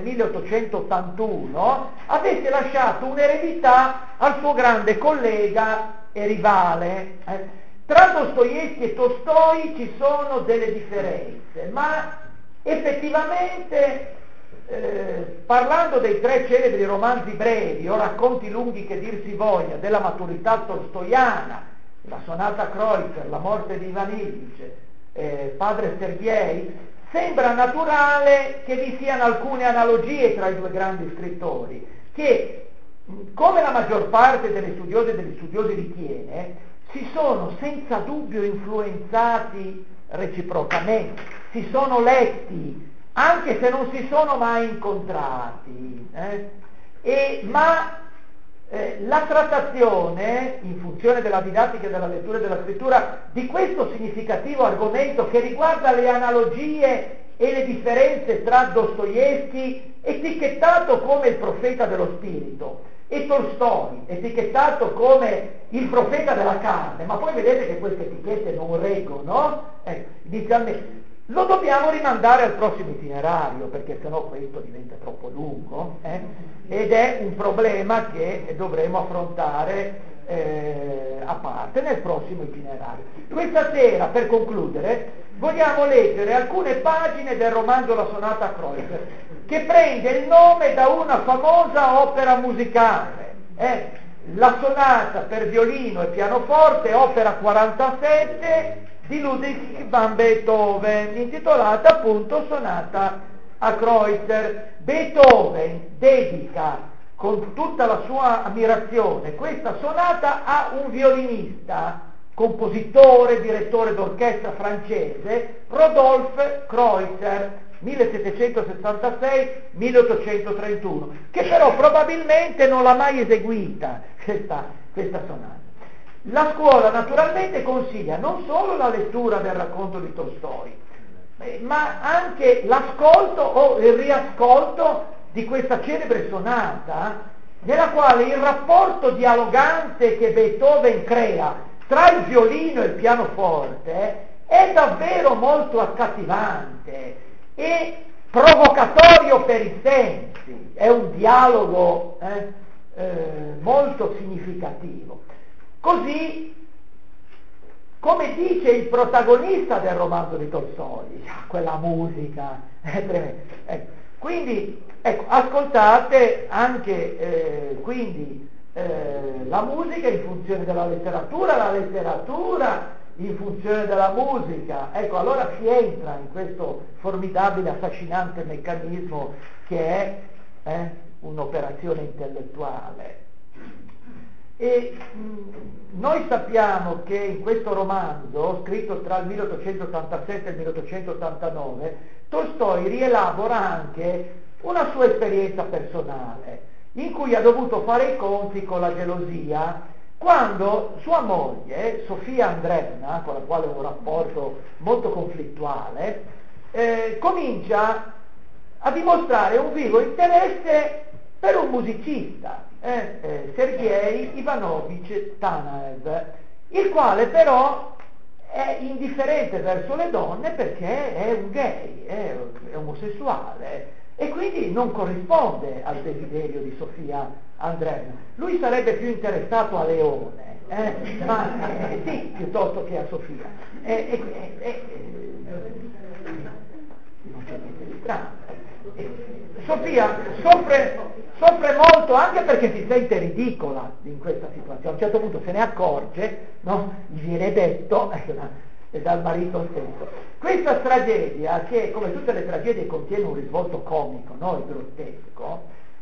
Speaker 1: 1881, avesse lasciato un'eredità al suo grande collega e rivale. Tra Dostoevskij e Tolstoi ci sono delle differenze, ma effettivamente parlando dei tre celebri romanzi brevi o racconti lunghi che dir si voglia della maturità tolstoiana, La sonata Kreutzer, La morte di Ivan Illich, Padre Sergei, sembra naturale che vi siano alcune analogie tra i due grandi scrittori che, come la maggior parte delle studiose e degli studiosi ritiene, si sono senza dubbio influenzati reciprocamente, si sono letti anche se non si sono mai incontrati, ma la trattazione, in funzione della didattica della lettura e della scrittura, di questo significativo argomento che riguarda le analogie e le differenze tra Dostoevskij, etichettato come il profeta dello spirito, e Tolstoi, etichettato come il profeta della carne, ma poi vedete che queste etichette non reggono, inizialmente. Lo dobbiamo rimandare al prossimo itinerario, perché sennò questo diventa troppo lungo, ed è un problema che dovremo affrontare a parte nel prossimo itinerario. Questa sera, per concludere, vogliamo leggere alcune pagine del romanzo La sonata Kreutzer, che prende il nome da una famosa opera musicale, la sonata per violino e pianoforte, opera 47, di Ludwig van Beethoven, intitolata appunto Sonata a Kreutzer. Beethoven dedica con tutta la sua ammirazione questa sonata a un violinista, compositore, direttore d'orchestra francese, Rodolphe Kreutzer, 1766-1831, che però probabilmente non l'ha mai eseguita questa sonata. La scuola naturalmente consiglia non solo la lettura del racconto di Tolstoj, ma anche l'ascolto o il riascolto di questa celebre sonata, nella quale il rapporto dialogante che Beethoven crea tra il violino e il pianoforte è davvero molto accattivante e provocatorio per i sensi, è un dialogo molto significativo. Così, come dice il protagonista del romanzo di Tolstoj, quella musica è tremenda. Quindi, ascoltate anche la musica in funzione della letteratura, la letteratura in funzione della musica. Allora si entra in questo formidabile, affascinante meccanismo che è un'operazione intellettuale. E noi sappiamo che in questo romanzo, scritto tra il 1887 e il 1889, Tolstoj rielabora anche una sua esperienza personale, in cui ha dovuto fare i conti con la gelosia, quando sua moglie, Sofia Andreevna, con la quale ha un rapporto molto conflittuale, comincia a dimostrare un vivo interesse per un musicista, Sergei Ivanovich Tanaev, il quale però è indifferente verso le donne perché è un gay, è omosessuale e quindi non corrisponde al desiderio di Sofia Andreevna. Lui sarebbe più interessato a Leone, sì, piuttosto che a Sofia. Non c'è niente di strano. Sofia soffre molto anche perché si sente ridicola in questa situazione. A un certo punto se ne accorge, no? Gli viene detto dal marito stesso. Questa tragedia, che come tutte le tragedie contiene un risvolto comico, no? E grottesco,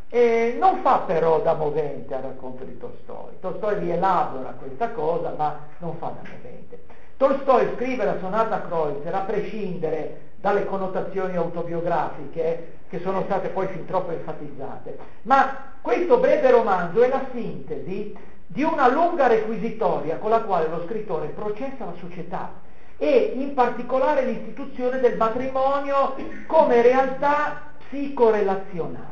Speaker 1: non fa però da movente al racconto di Tolstoj. Tolstoj rielabora questa cosa, ma non fa da movente. Tolstoj scrive la sonata Kreutzer a prescindere dalle connotazioni autobiografiche che sono state poi fin troppo enfatizzate. Ma questo breve romanzo è la sintesi di una lunga requisitoria con la quale lo scrittore processa la società e in particolare l'istituzione del matrimonio come realtà psicorelazionale.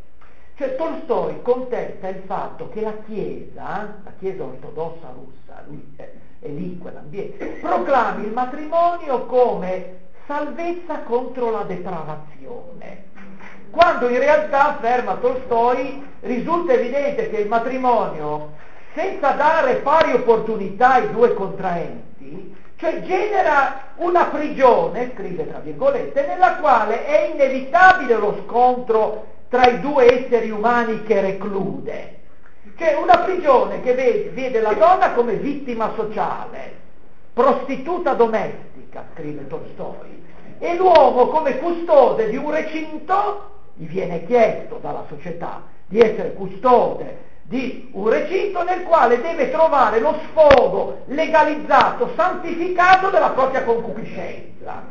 Speaker 1: Cioè Tolstoj contesta il fatto che la Chiesa ortodossa russa, lui è lì in quell'ambiente, proclami il matrimonio come salvezza contro la depravazione, quando in realtà, afferma Tolstoj, risulta evidente che il matrimonio, senza dare pari opportunità ai due contraenti, cioè genera una prigione, scrive tra virgolette, nella quale è inevitabile lo scontro tra i due esseri umani che reclude. Cioè una prigione che vede la donna come vittima sociale, prostituta domestica, scrive Tolstoj, e l'uomo come custode di un recinto. Gli viene chiesto dalla società di essere custode di un recinto nel quale deve trovare lo sfogo legalizzato, santificato della propria concupiscenza.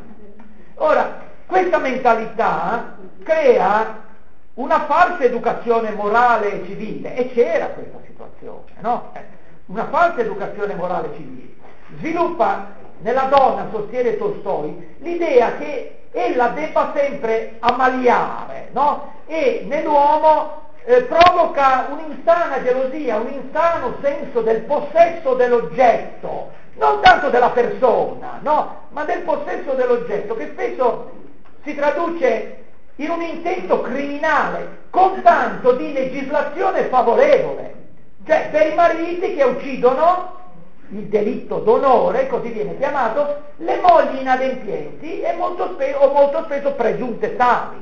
Speaker 1: Ora, questa mentalità crea una falsa educazione morale e civile, e c'era questa situazione, no? Una falsa educazione morale e civile. Sviluppa nella donna, sostiene Tolstoj, l'idea che ella debba sempre ammaliare, no? E nell'uomo provoca un'insana gelosia, un insano senso del possesso dell'oggetto, non tanto della persona, no? Ma del possesso dell'oggetto, che spesso si traduce in un intento criminale con tanto di legislazione favorevole, cioè per i mariti che uccidono, il delitto d'onore, così viene chiamato, le mogli inadempienti e molto spesso pregiunte tali.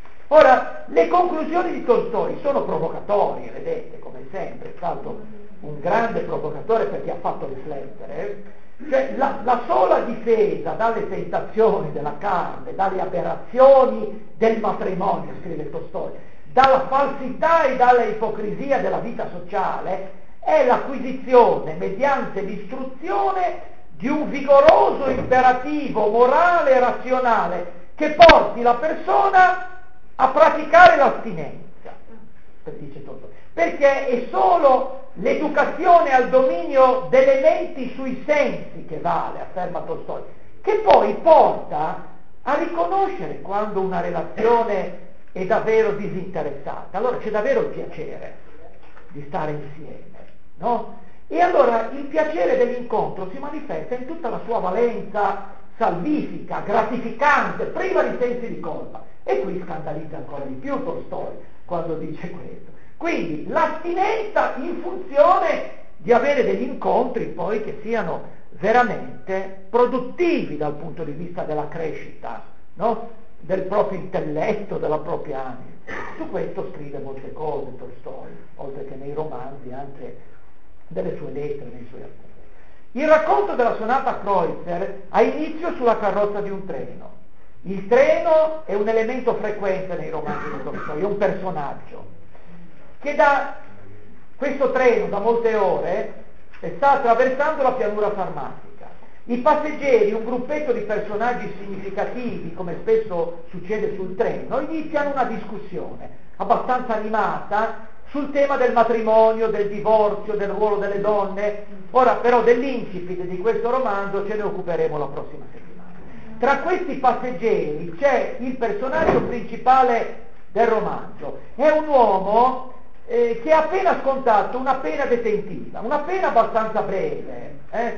Speaker 1: Ora, le conclusioni di Tolstoj sono provocatorie, vedete, come sempre, è stato un grande provocatore perché ha fatto riflettere, cioè la sola difesa dalle tentazioni della carne, dalle aberrazioni del matrimonio, scrive Tolstoj, dalla falsità e dalla ipocrisia della vita sociale, è l'acquisizione mediante l'istruzione di un vigoroso imperativo morale e razionale che porti la persona a praticare l'astinenza, dice Tolstoi, perché è solo l'educazione al dominio delle menti sui sensi che vale, afferma Tolstoi, che poi porta a riconoscere quando una relazione è davvero disinteressata. Allora c'è davvero il piacere di stare insieme, no? E allora il piacere dell'incontro si manifesta in tutta la sua valenza salvifica, gratificante, priva di sensi di colpa. E qui scandalizza ancora di più Tolstoi quando dice questo. Quindi l'astinenza in funzione di avere degli incontri poi che siano veramente produttivi dal punto di vista della crescita, no? Del proprio intelletto, della propria anima. Su questo scrive molte cose Tolstoi, oltre che nei romanzi, anche delle sue lettere, nei suoi appunti. Il racconto della sonata Kreutzer ha inizio sulla carrozza di un treno. Il treno è un elemento frequente nei romanzi di Tolstoi, è un personaggio che da questo treno da molte ore sta attraversando la pianura farmatica. I passeggeri, un gruppetto di personaggi significativi, come spesso succede sul treno, iniziano una discussione abbastanza animata sul tema del matrimonio, del divorzio, del ruolo delle donne. Ora però dell'incipit di questo romanzo ce ne occuperemo la prossima settimana. Tra questi passeggeri c'è il personaggio principale del romanzo, è un uomo che ha appena scontato una pena detentiva, una pena abbastanza breve.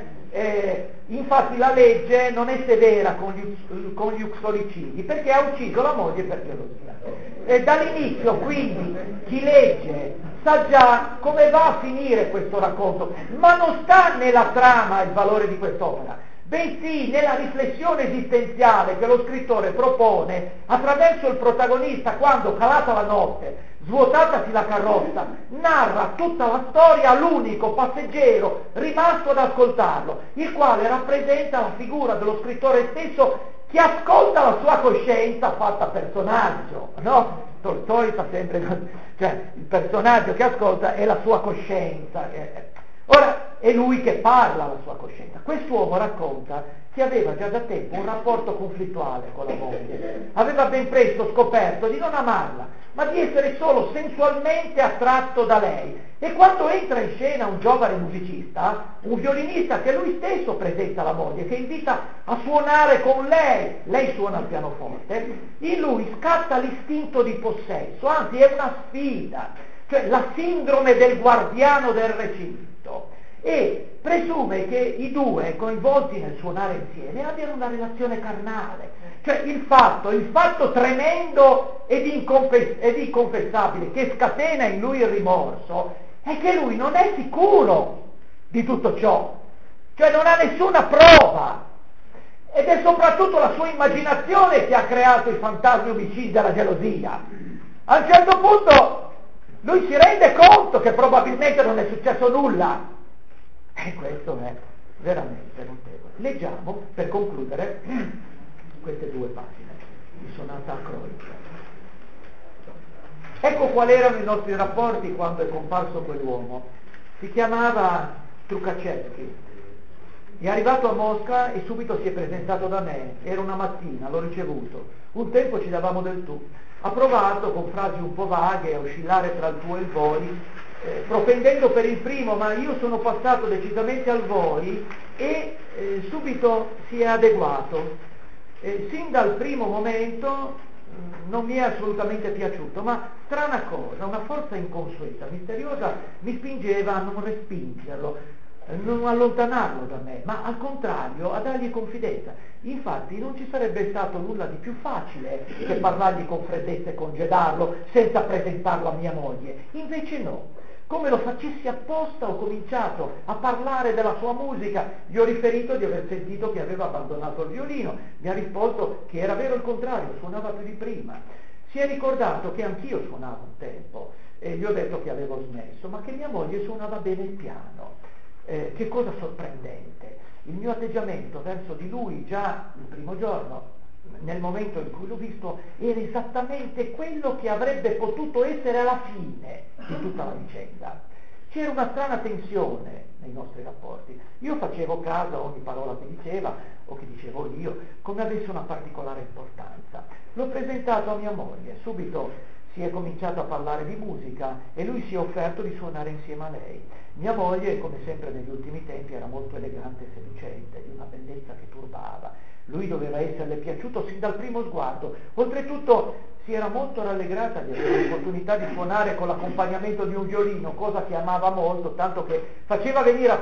Speaker 1: Infatti la legge non è severa con gli uxoricidi, perché ha ucciso la moglie per gelosia. Dall'inizio quindi chi legge sa già come va a finire questo racconto, ma non sta nella trama il valore di quest'opera, bensì nella riflessione esistenziale che lo scrittore propone attraverso il protagonista quando, calata la notte, svuotatasi la carrozza, narra tutta la storia all'unico passeggero rimasto ad ascoltarlo, il quale rappresenta la figura dello scrittore stesso che ascolta la sua coscienza fatta personaggio, no? Tolstoi fa sempre, cioè il personaggio che ascolta è la sua coscienza. Ora è lui che parla alla sua coscienza. Quest'uomo racconta che aveva già da tempo un rapporto conflittuale con la moglie, aveva ben presto scoperto di non amarla, ma di essere solo sensualmente attratto da lei. E quando entra in scena un giovane musicista, un violinista che lui stesso presenta alla moglie, che invita a suonare con lei suona il pianoforte, in lui scatta l'istinto di possesso, anzi è una sfida, cioè la sindrome del guardiano del recinto, e presume che i due coinvolti nel suonare insieme abbiano una relazione carnale. Cioè il fatto tremendo ed inconfessabile che scatena in lui il rimorso è che lui non è sicuro di tutto ciò, cioè non ha nessuna prova, ed è soprattutto la sua immaginazione che ha creato i fantasmi omicidi della gelosia. A un certo punto lui si rende conto che probabilmente non è successo nulla, e questo è veramente notevole. Leggiamo, per concludere, queste due pagine di Sonata a Kreutzer. Ecco quali erano i nostri rapporti quando è comparso quell'uomo. Si chiamava Trukaczewski. È arrivato a Mosca e subito si è presentato da me. Era una mattina, l'ho ricevuto. Un tempo ci davamo del tu. Ha provato, con frasi un po' vaghe, a oscillare tra il tu e il voi, propendendo per il primo, ma io sono passato decisamente al voi e subito si è adeguato. Sin dal primo momento non mi è assolutamente piaciuto, ma strana cosa, una forza inconsueta, misteriosa, mi spingeva a non respingerlo, non allontanarlo da me, ma al contrario a dargli confidenza. Infatti non ci sarebbe stato nulla di più facile che parlargli con freddezza e congedarlo senza presentarlo a mia moglie. Invece no. Come lo facessi apposta ho cominciato a parlare della sua musica, gli ho riferito di aver sentito che aveva abbandonato il violino, mi ha risposto che era vero il contrario, suonava più di prima. Si è ricordato che anch'io suonavo un tempo e gli ho detto che avevo smesso, ma che mia moglie suonava bene il piano. Che cosa sorprendente, il mio atteggiamento verso di lui già il primo giorno, nel momento in cui l'ho visto, era esattamente quello che avrebbe potuto essere alla fine di tutta la vicenda. C'era una strana tensione nei nostri rapporti. Io facevo caso a ogni parola che diceva o che dicevo io, come avesse una particolare importanza. L'ho presentato a mia moglie, subito si è cominciato a parlare di musica e lui si è offerto di suonare insieme a lei. Mia moglie, come sempre negli ultimi tempi, era molto elegante e seducente, di una bellezza che turbava. Lui doveva esserle piaciuto sin dal primo sguardo. Oltretutto si era molto rallegrata di avere l'opportunità di suonare con l'accompagnamento di un violino, cosa che amava molto, tanto che faceva venire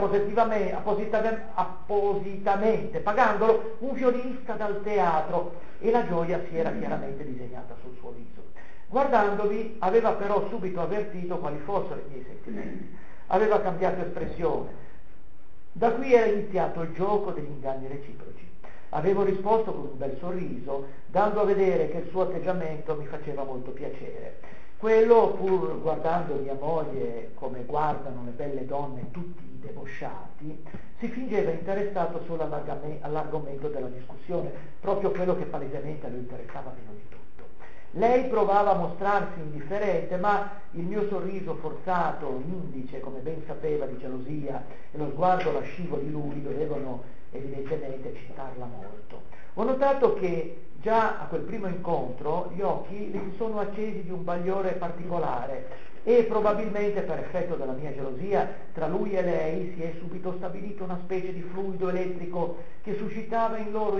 Speaker 1: appositamente, pagandolo, un violinista dal teatro, e la gioia si era chiaramente disegnata sul suo viso. Guardandomi aveva però subito avvertito quali fossero i miei sentimenti. Aveva cambiato espressione. Da qui era iniziato il gioco degli inganni reciproci. Avevo risposto con un bel sorriso, dando a vedere che il suo atteggiamento mi faceva molto piacere. Quello, pur guardando mia moglie come guardano le belle donne tutti i debosciati, si fingeva interessato solo all'argomento della discussione, proprio quello che palesemente a lui interessava meno di tutto. Lei provava a mostrarsi indifferente, ma il mio sorriso forzato, indice, come ben sapeva, di gelosia, e lo sguardo lascivo di lui dovevano evidentemente eccitarla molto. Ho notato che già a quel primo incontro gli occhi le si sono accesi di un bagliore particolare e probabilmente per effetto della mia gelosia tra lui e lei si è subito stabilito una specie di fluido elettrico che suscitava in loro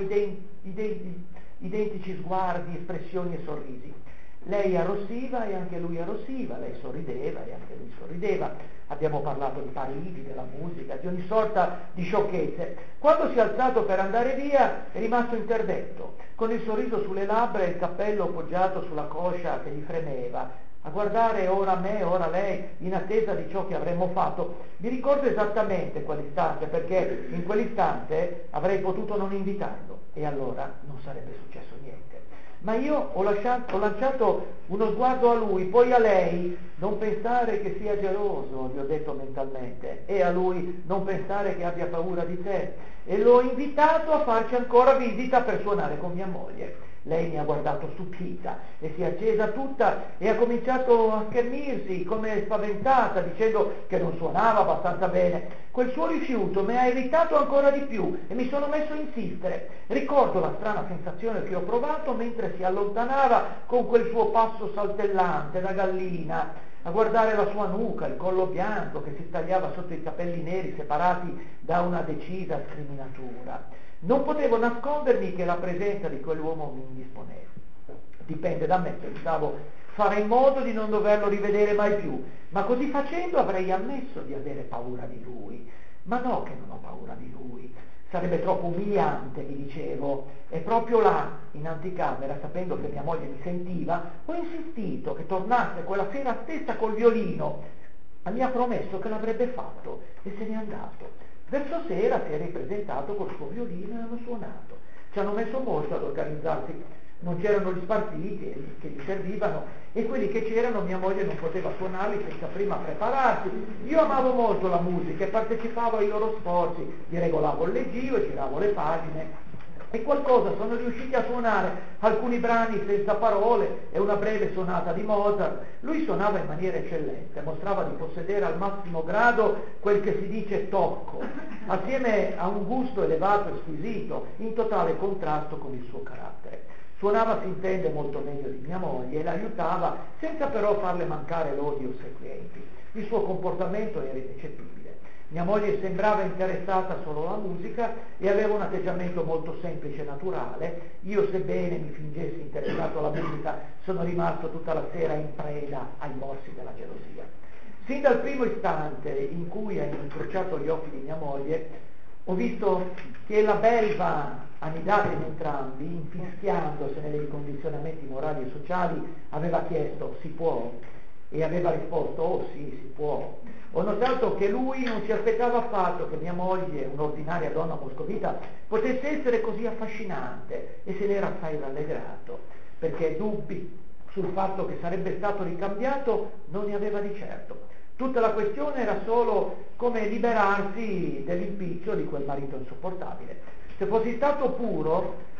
Speaker 1: identici sguardi, espressioni e sorrisi. Lei arrossiva e anche lui arrossiva, lei sorrideva e anche lui sorrideva. Abbiamo parlato di Parigi, della musica, di ogni sorta di sciocchezze. Quando si è alzato per andare via è rimasto interdetto, con il sorriso sulle labbra e il cappello appoggiato sulla coscia che gli fremeva, a guardare ora me, ora lei, in attesa di ciò che avremmo fatto. Mi ricordo esattamente quell'istante, perché in quell'istante avrei potuto non invitarlo e allora non sarebbe successo niente. Ma io ho lanciato uno sguardo a lui, poi a lei, non pensare che sia geloso, gli ho detto mentalmente, e a lui non pensare che abbia paura di te, e l'ho invitato a farci ancora visita per suonare con mia moglie. Lei mi ha guardato stupita e si è accesa tutta e ha cominciato a schermirsi come spaventata, dicendo che non suonava abbastanza bene. Quel suo rifiuto mi ha irritato ancora di più e mi sono messo a insistere. Ricordo la strana sensazione che ho provato mentre si allontanava con quel suo passo saltellante da gallina, a guardare la sua nuca, il collo bianco che si stagliava sotto i capelli neri separati da una decisa scriminatura. Non potevo nascondermi che la presenza di quell'uomo mi indisponeva. Dipende da me, pensavo, fare in modo di non doverlo rivedere mai più, ma così facendo avrei ammesso di avere paura di lui. Ma no che non ho paura di lui, sarebbe troppo umiliante, mi dicevo, e proprio là, in anticamera, sapendo che mia moglie mi sentiva, ho insistito che tornasse quella sera stessa col violino. Mi ha promesso che l'avrebbe fatto e se n'è andato. Verso sera si è ripresentato col suo violino e hanno suonato. Ci hanno messo molto ad organizzarsi, non c'erano gli spartiti che gli servivano e quelli che c'erano mia moglie non poteva suonarli senza prima prepararsi. Io amavo molto la musica e partecipavo ai loro sforzi, gli regolavo il leggio e giravo le pagine. E qualcosa sono riusciti a suonare, alcuni brani senza parole e una breve sonata di Mozart. Lui suonava in maniera eccellente, mostrava di possedere al massimo grado quel che si dice tocco, assieme a un gusto elevato e squisito, in totale contrasto con il suo carattere. Suonava, si intende, molto meglio di mia moglie e l'aiutava, senza però farle mancare lodi ossequienti. Il suo comportamento era ineccepibile. Mia moglie sembrava interessata solo alla musica e aveva un atteggiamento molto semplice e naturale. Io, sebbene mi fingessi interessato alla musica, sono rimasto tutta la sera in preda ai morsi della gelosia. Sin dal primo istante in cui ho incrociato gli occhi di mia moglie, ho visto che la belva annidata in entrambi, infischiandosene dei condizionamenti morali e sociali, aveva chiesto "si può?" e aveva risposto "oh sì, si può". Ho notato che lui non si aspettava affatto che mia moglie, un'ordinaria donna moscovita, potesse essere così affascinante e se n'era assai rallegrato, perché dubbi sul fatto che sarebbe stato ricambiato non ne aveva di certo. Tutta la questione era solo come liberarsi dell'impiccio di quel marito insopportabile. Se fossi stato puro,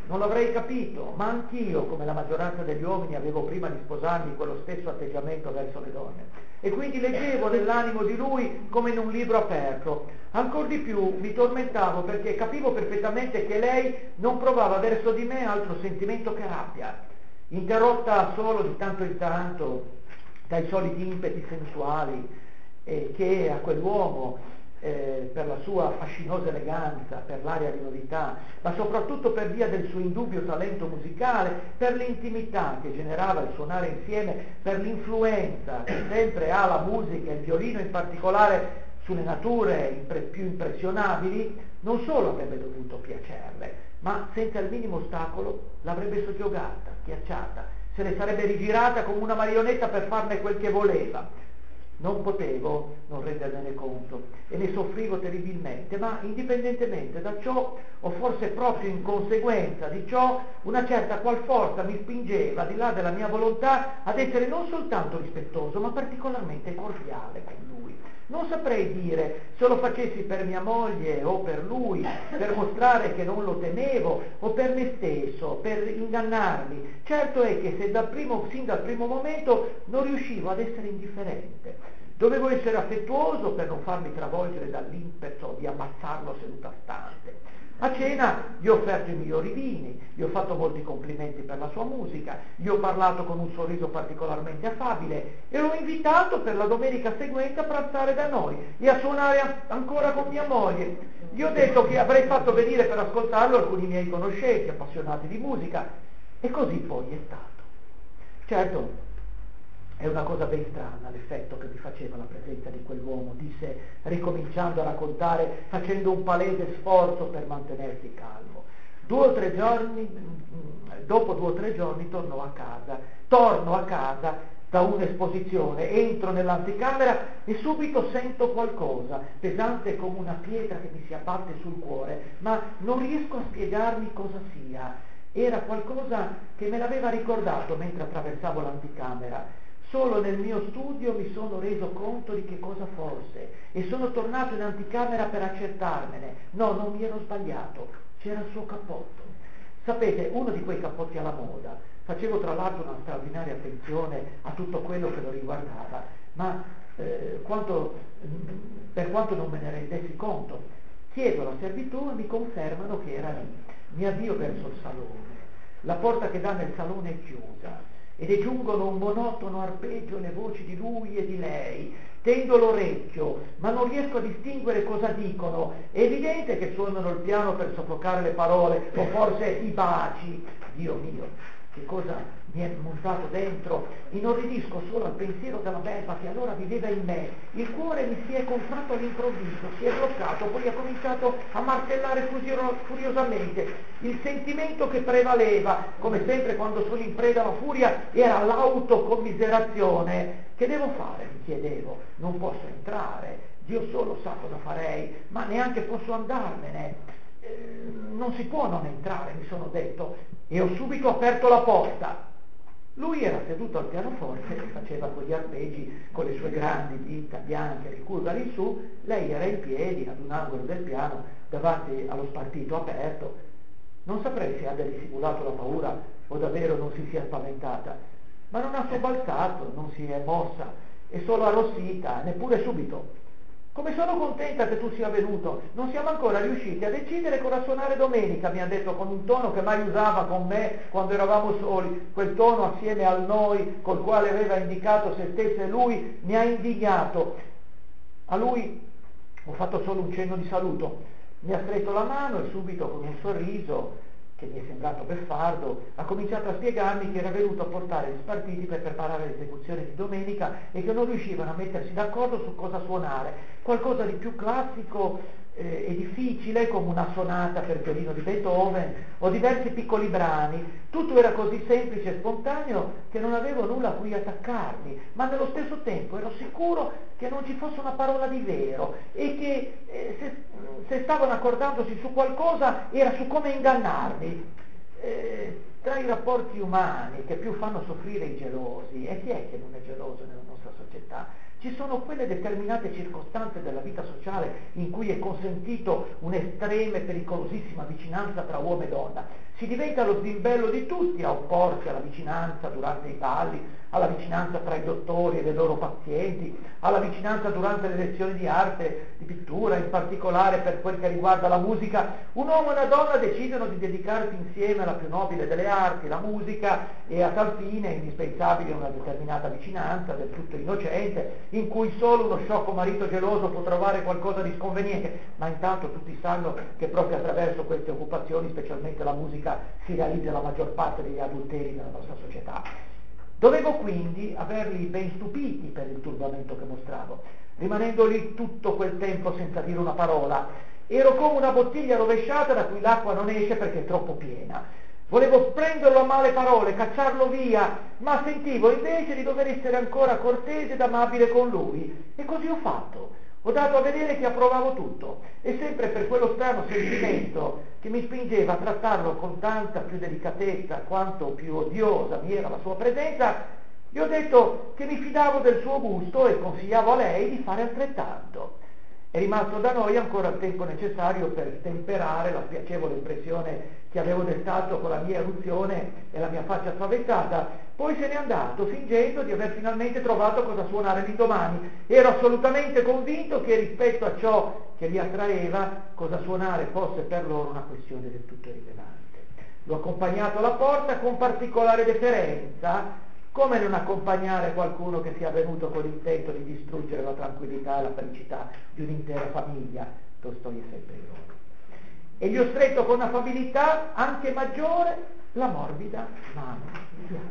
Speaker 1: non l'avrei capito, ma anch'io, come la maggioranza degli uomini, avevo prima di sposarmi quello stesso atteggiamento verso le donne. E quindi leggevo nell'animo di lui come in un libro aperto. Ancor di più mi tormentavo perché capivo perfettamente che lei non provava verso di me altro sentimento che rabbia, interrotta solo di tanto in tanto dai soliti impeti sensuali che a quell'uomo, per la sua fascinosa eleganza, per l'aria di novità, ma soprattutto per via del suo indubbio talento musicale, per l'intimità che generava il suonare insieme, per l'influenza che sempre ha la musica e il violino in particolare sulle nature più impressionabili, non solo avrebbe dovuto piacerle, ma senza il minimo ostacolo l'avrebbe soggiogata, schiacciata, se ne sarebbe rigirata come una marionetta per farne quel che voleva. Non potevo non rendermene conto e ne soffrivo terribilmente, ma indipendentemente da ciò, o forse proprio in conseguenza di ciò, una certa qual forza mi spingeva, di là della mia volontà, ad essere non soltanto rispettoso, ma particolarmente cordiale con lui. Non saprei dire se lo facessi per mia moglie o per lui, per mostrare che non lo temevo, o per me stesso, per ingannarmi. Certo è che sin dal primo momento non riuscivo ad essere indifferente. Dovevo essere affettuoso per non farmi travolgere dall'impeto di ammazzarlo seduta stante. A cena gli ho offerto i migliori vini, gli ho fatto molti complimenti per la sua musica, gli ho parlato con un sorriso particolarmente affabile e l'ho invitato per la domenica seguente a pranzare da noi e a suonare ancora con mia moglie. Gli ho detto che avrei fatto venire per ascoltarlo alcuni miei conoscenti, appassionati di musica, e così poi è stato. Certo, è una cosa ben strana l'effetto che mi faceva la presenza di quell'uomo, disse, ricominciando a raccontare, facendo un palese sforzo per mantenersi calmo. Dopo 2 o 3 giorni torno a casa da un'esposizione, entro nell'anticamera e subito sento qualcosa, pesante come una pietra che mi si abbatte sul cuore, ma non riesco a spiegarmi cosa sia. Era qualcosa che me l'aveva ricordato mentre attraversavo l'anticamera. Solo nel mio studio mi sono reso conto di che cosa fosse e sono tornato in anticamera per accertarmene. No, non mi ero sbagliato, c'era il suo cappotto. Sapete, uno di quei cappotti alla moda. Facevo tra l'altro una straordinaria attenzione a tutto quello che lo riguardava, ma per quanto non me ne rendessi conto, chiedo alla servitù e mi confermano che era lì. Mi avvio verso il salone. La porta che dà nel salone è chiusa ed giungono un monotono arpeggio le voci di lui e di lei. Tendo l'orecchio, ma non riesco a distinguere cosa dicono. È evidente che suonano il piano per soffocare le parole, o forse i baci. Dio mio, che cosa mi è montato dentro? Inorridisco solo al pensiero della belva che allora viveva in me. Il cuore mi si è contratto all'improvviso, si è bloccato, poi ha cominciato a martellare furiosamente. Il sentimento che prevaleva, come sempre quando sono in preda alla furia, era l'autocommiserazione. Che devo fare? Mi chiedevo. Non posso entrare, Dio solo sa cosa farei, ma neanche posso andarmene. Non si può non entrare, mi sono detto, e ho subito aperto la porta. Lui era seduto al pianoforte e faceva quegli arpeggi con le sue grandi dita bianche ricurvate in su. Lei era in piedi ad un angolo del piano davanti allo spartito aperto. Non saprei se abbia dissimulato la paura o davvero non si sia spaventata, ma non ha sobbalzato, non si è mossa, è solo arrossita, neppure subito. Come sono contenta che tu sia venuto, non siamo ancora riusciti a decidere cosa suonare domenica, mi ha detto con un tono che mai usava con me quando eravamo soli. Quel tono assieme al noi col quale aveva indicato se stesso e lui mi ha indignato. A lui ho fatto solo un cenno di saluto, mi ha stretto la mano e subito con un sorriso che mi è sembrato beffardo, ha cominciato a spiegarmi che era venuto a portare gli spartiti per preparare l'esecuzione di domenica e che non riuscivano a mettersi d'accordo su cosa suonare, qualcosa di più classico e difficile come una sonata per violino di Beethoven o diversi piccoli brani. Tutto era così semplice e spontaneo che non avevo nulla a cui attaccarmi, ma nello stesso tempo ero sicuro che non ci fosse una parola di vero e che se stavano accordandosi su qualcosa era su come ingannarmi. Tra i rapporti umani che più fanno soffrire i gelosi, e chi è che non è geloso nella nostra società? Ci sono quelle determinate circostanze della vita sociale in cui è consentito un'estrema e pericolosissima vicinanza tra uomo e donna. si diventa lo zimbello di tutti a opporsi alla vicinanza durante i balli, alla vicinanza tra i dottori e le loro pazienti, alla vicinanza durante le lezioni di arte, di pittura, in particolare per quel che riguarda la musica. Un uomo e una donna decidono di dedicarsi insieme alla più nobile delle arti, la musica, e a tal fine è indispensabile una determinata vicinanza, del tutto innocente, in cui solo uno sciocco marito geloso può trovare qualcosa di sconveniente, ma intanto tutti sanno che proprio attraverso queste occupazioni, specialmente la musica, si realizza la maggior parte degli adulteri della nostra società. Dovevo quindi averli ben stupiti per il turbamento che mostravo, rimanendo lì tutto quel tempo senza dire una parola. Ero come una bottiglia rovesciata da cui l'acqua non esce perché è troppo piena. Volevo prenderlo a male parole, cacciarlo via, ma sentivo invece di dover essere ancora cortese ed amabile con lui, e così ho fatto. Ho dato a vedere che approvavo tutto, e sempre per quello strano sentimento che mi spingeva a trattarlo con tanta più delicatezza quanto più odiosa mi era la sua presenza, gli ho detto che mi fidavo del suo gusto e consigliavo a lei di fare altrettanto. È rimasto da noi ancora il tempo necessario per temperare la spiacevole impressione che avevo destato con la mia eruzione e la mia faccia spaventata. Poi se n'è andato, fingendo di aver finalmente trovato cosa suonare l'indomani. Ero assolutamente convinto che rispetto a ciò che li attraeva, cosa suonare fosse per loro una questione del tutto irrilevante. L'ho accompagnato alla porta con particolare deferenza. Come non accompagnare qualcuno che sia venuto con l'intento di distruggere la tranquillità e la felicità di un'intera famiglia? Dostoevskij sempre ironico. E gli ho stretto con affabilità anche maggiore la morbida mano.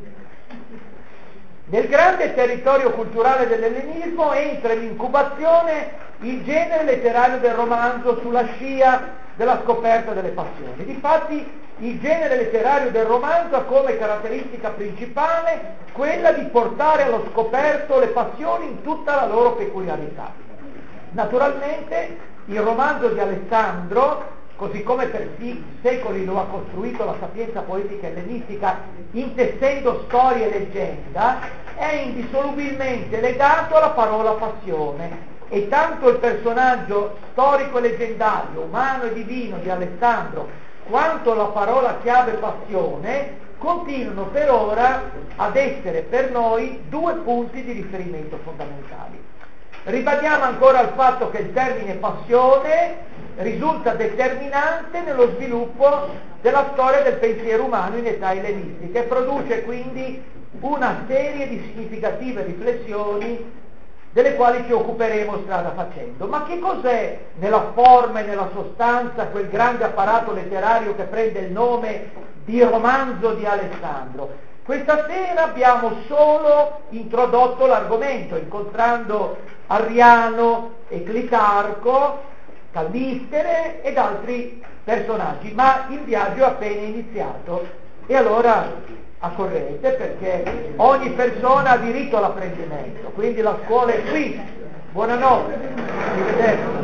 Speaker 1: Nel grande territorio culturale dell'ellenismo entra in incubazione il genere letterario del romanzo sulla scia della scoperta delle passioni. Difatti il genere letterario del romanzo ha come caratteristica principale quella di portare allo scoperto le passioni in tutta la loro peculiarità. Naturalmente il romanzo di Alessandro, così come per secoli lo ha costruito la sapienza poetica ellenistica, intessendo storia e leggenda, è indissolubilmente legato alla parola passione, e tanto il personaggio storico e leggendario, umano e divino di Alessandro, quanto la parola chiave passione continuano per ora ad essere per noi due punti di riferimento fondamentali. Ribadiamo ancora il fatto che il termine passione risulta determinante nello sviluppo della storia del pensiero umano in età ellenistica e produce quindi una serie di significative riflessioni delle quali ci occuperemo strada facendo. Ma che cos'è nella forma e nella sostanza quel grande apparato letterario che prende il nome di romanzo di Alessandro? Questa sera abbiamo solo introdotto l'argomento, incontrando Arriano e Clitarco, Callistere ed altri personaggi, ma il viaggio è appena iniziato e allora accorrete, perché ogni persona ha diritto all'apprendimento, quindi la scuola è qui. Buonanotte, arrivederci.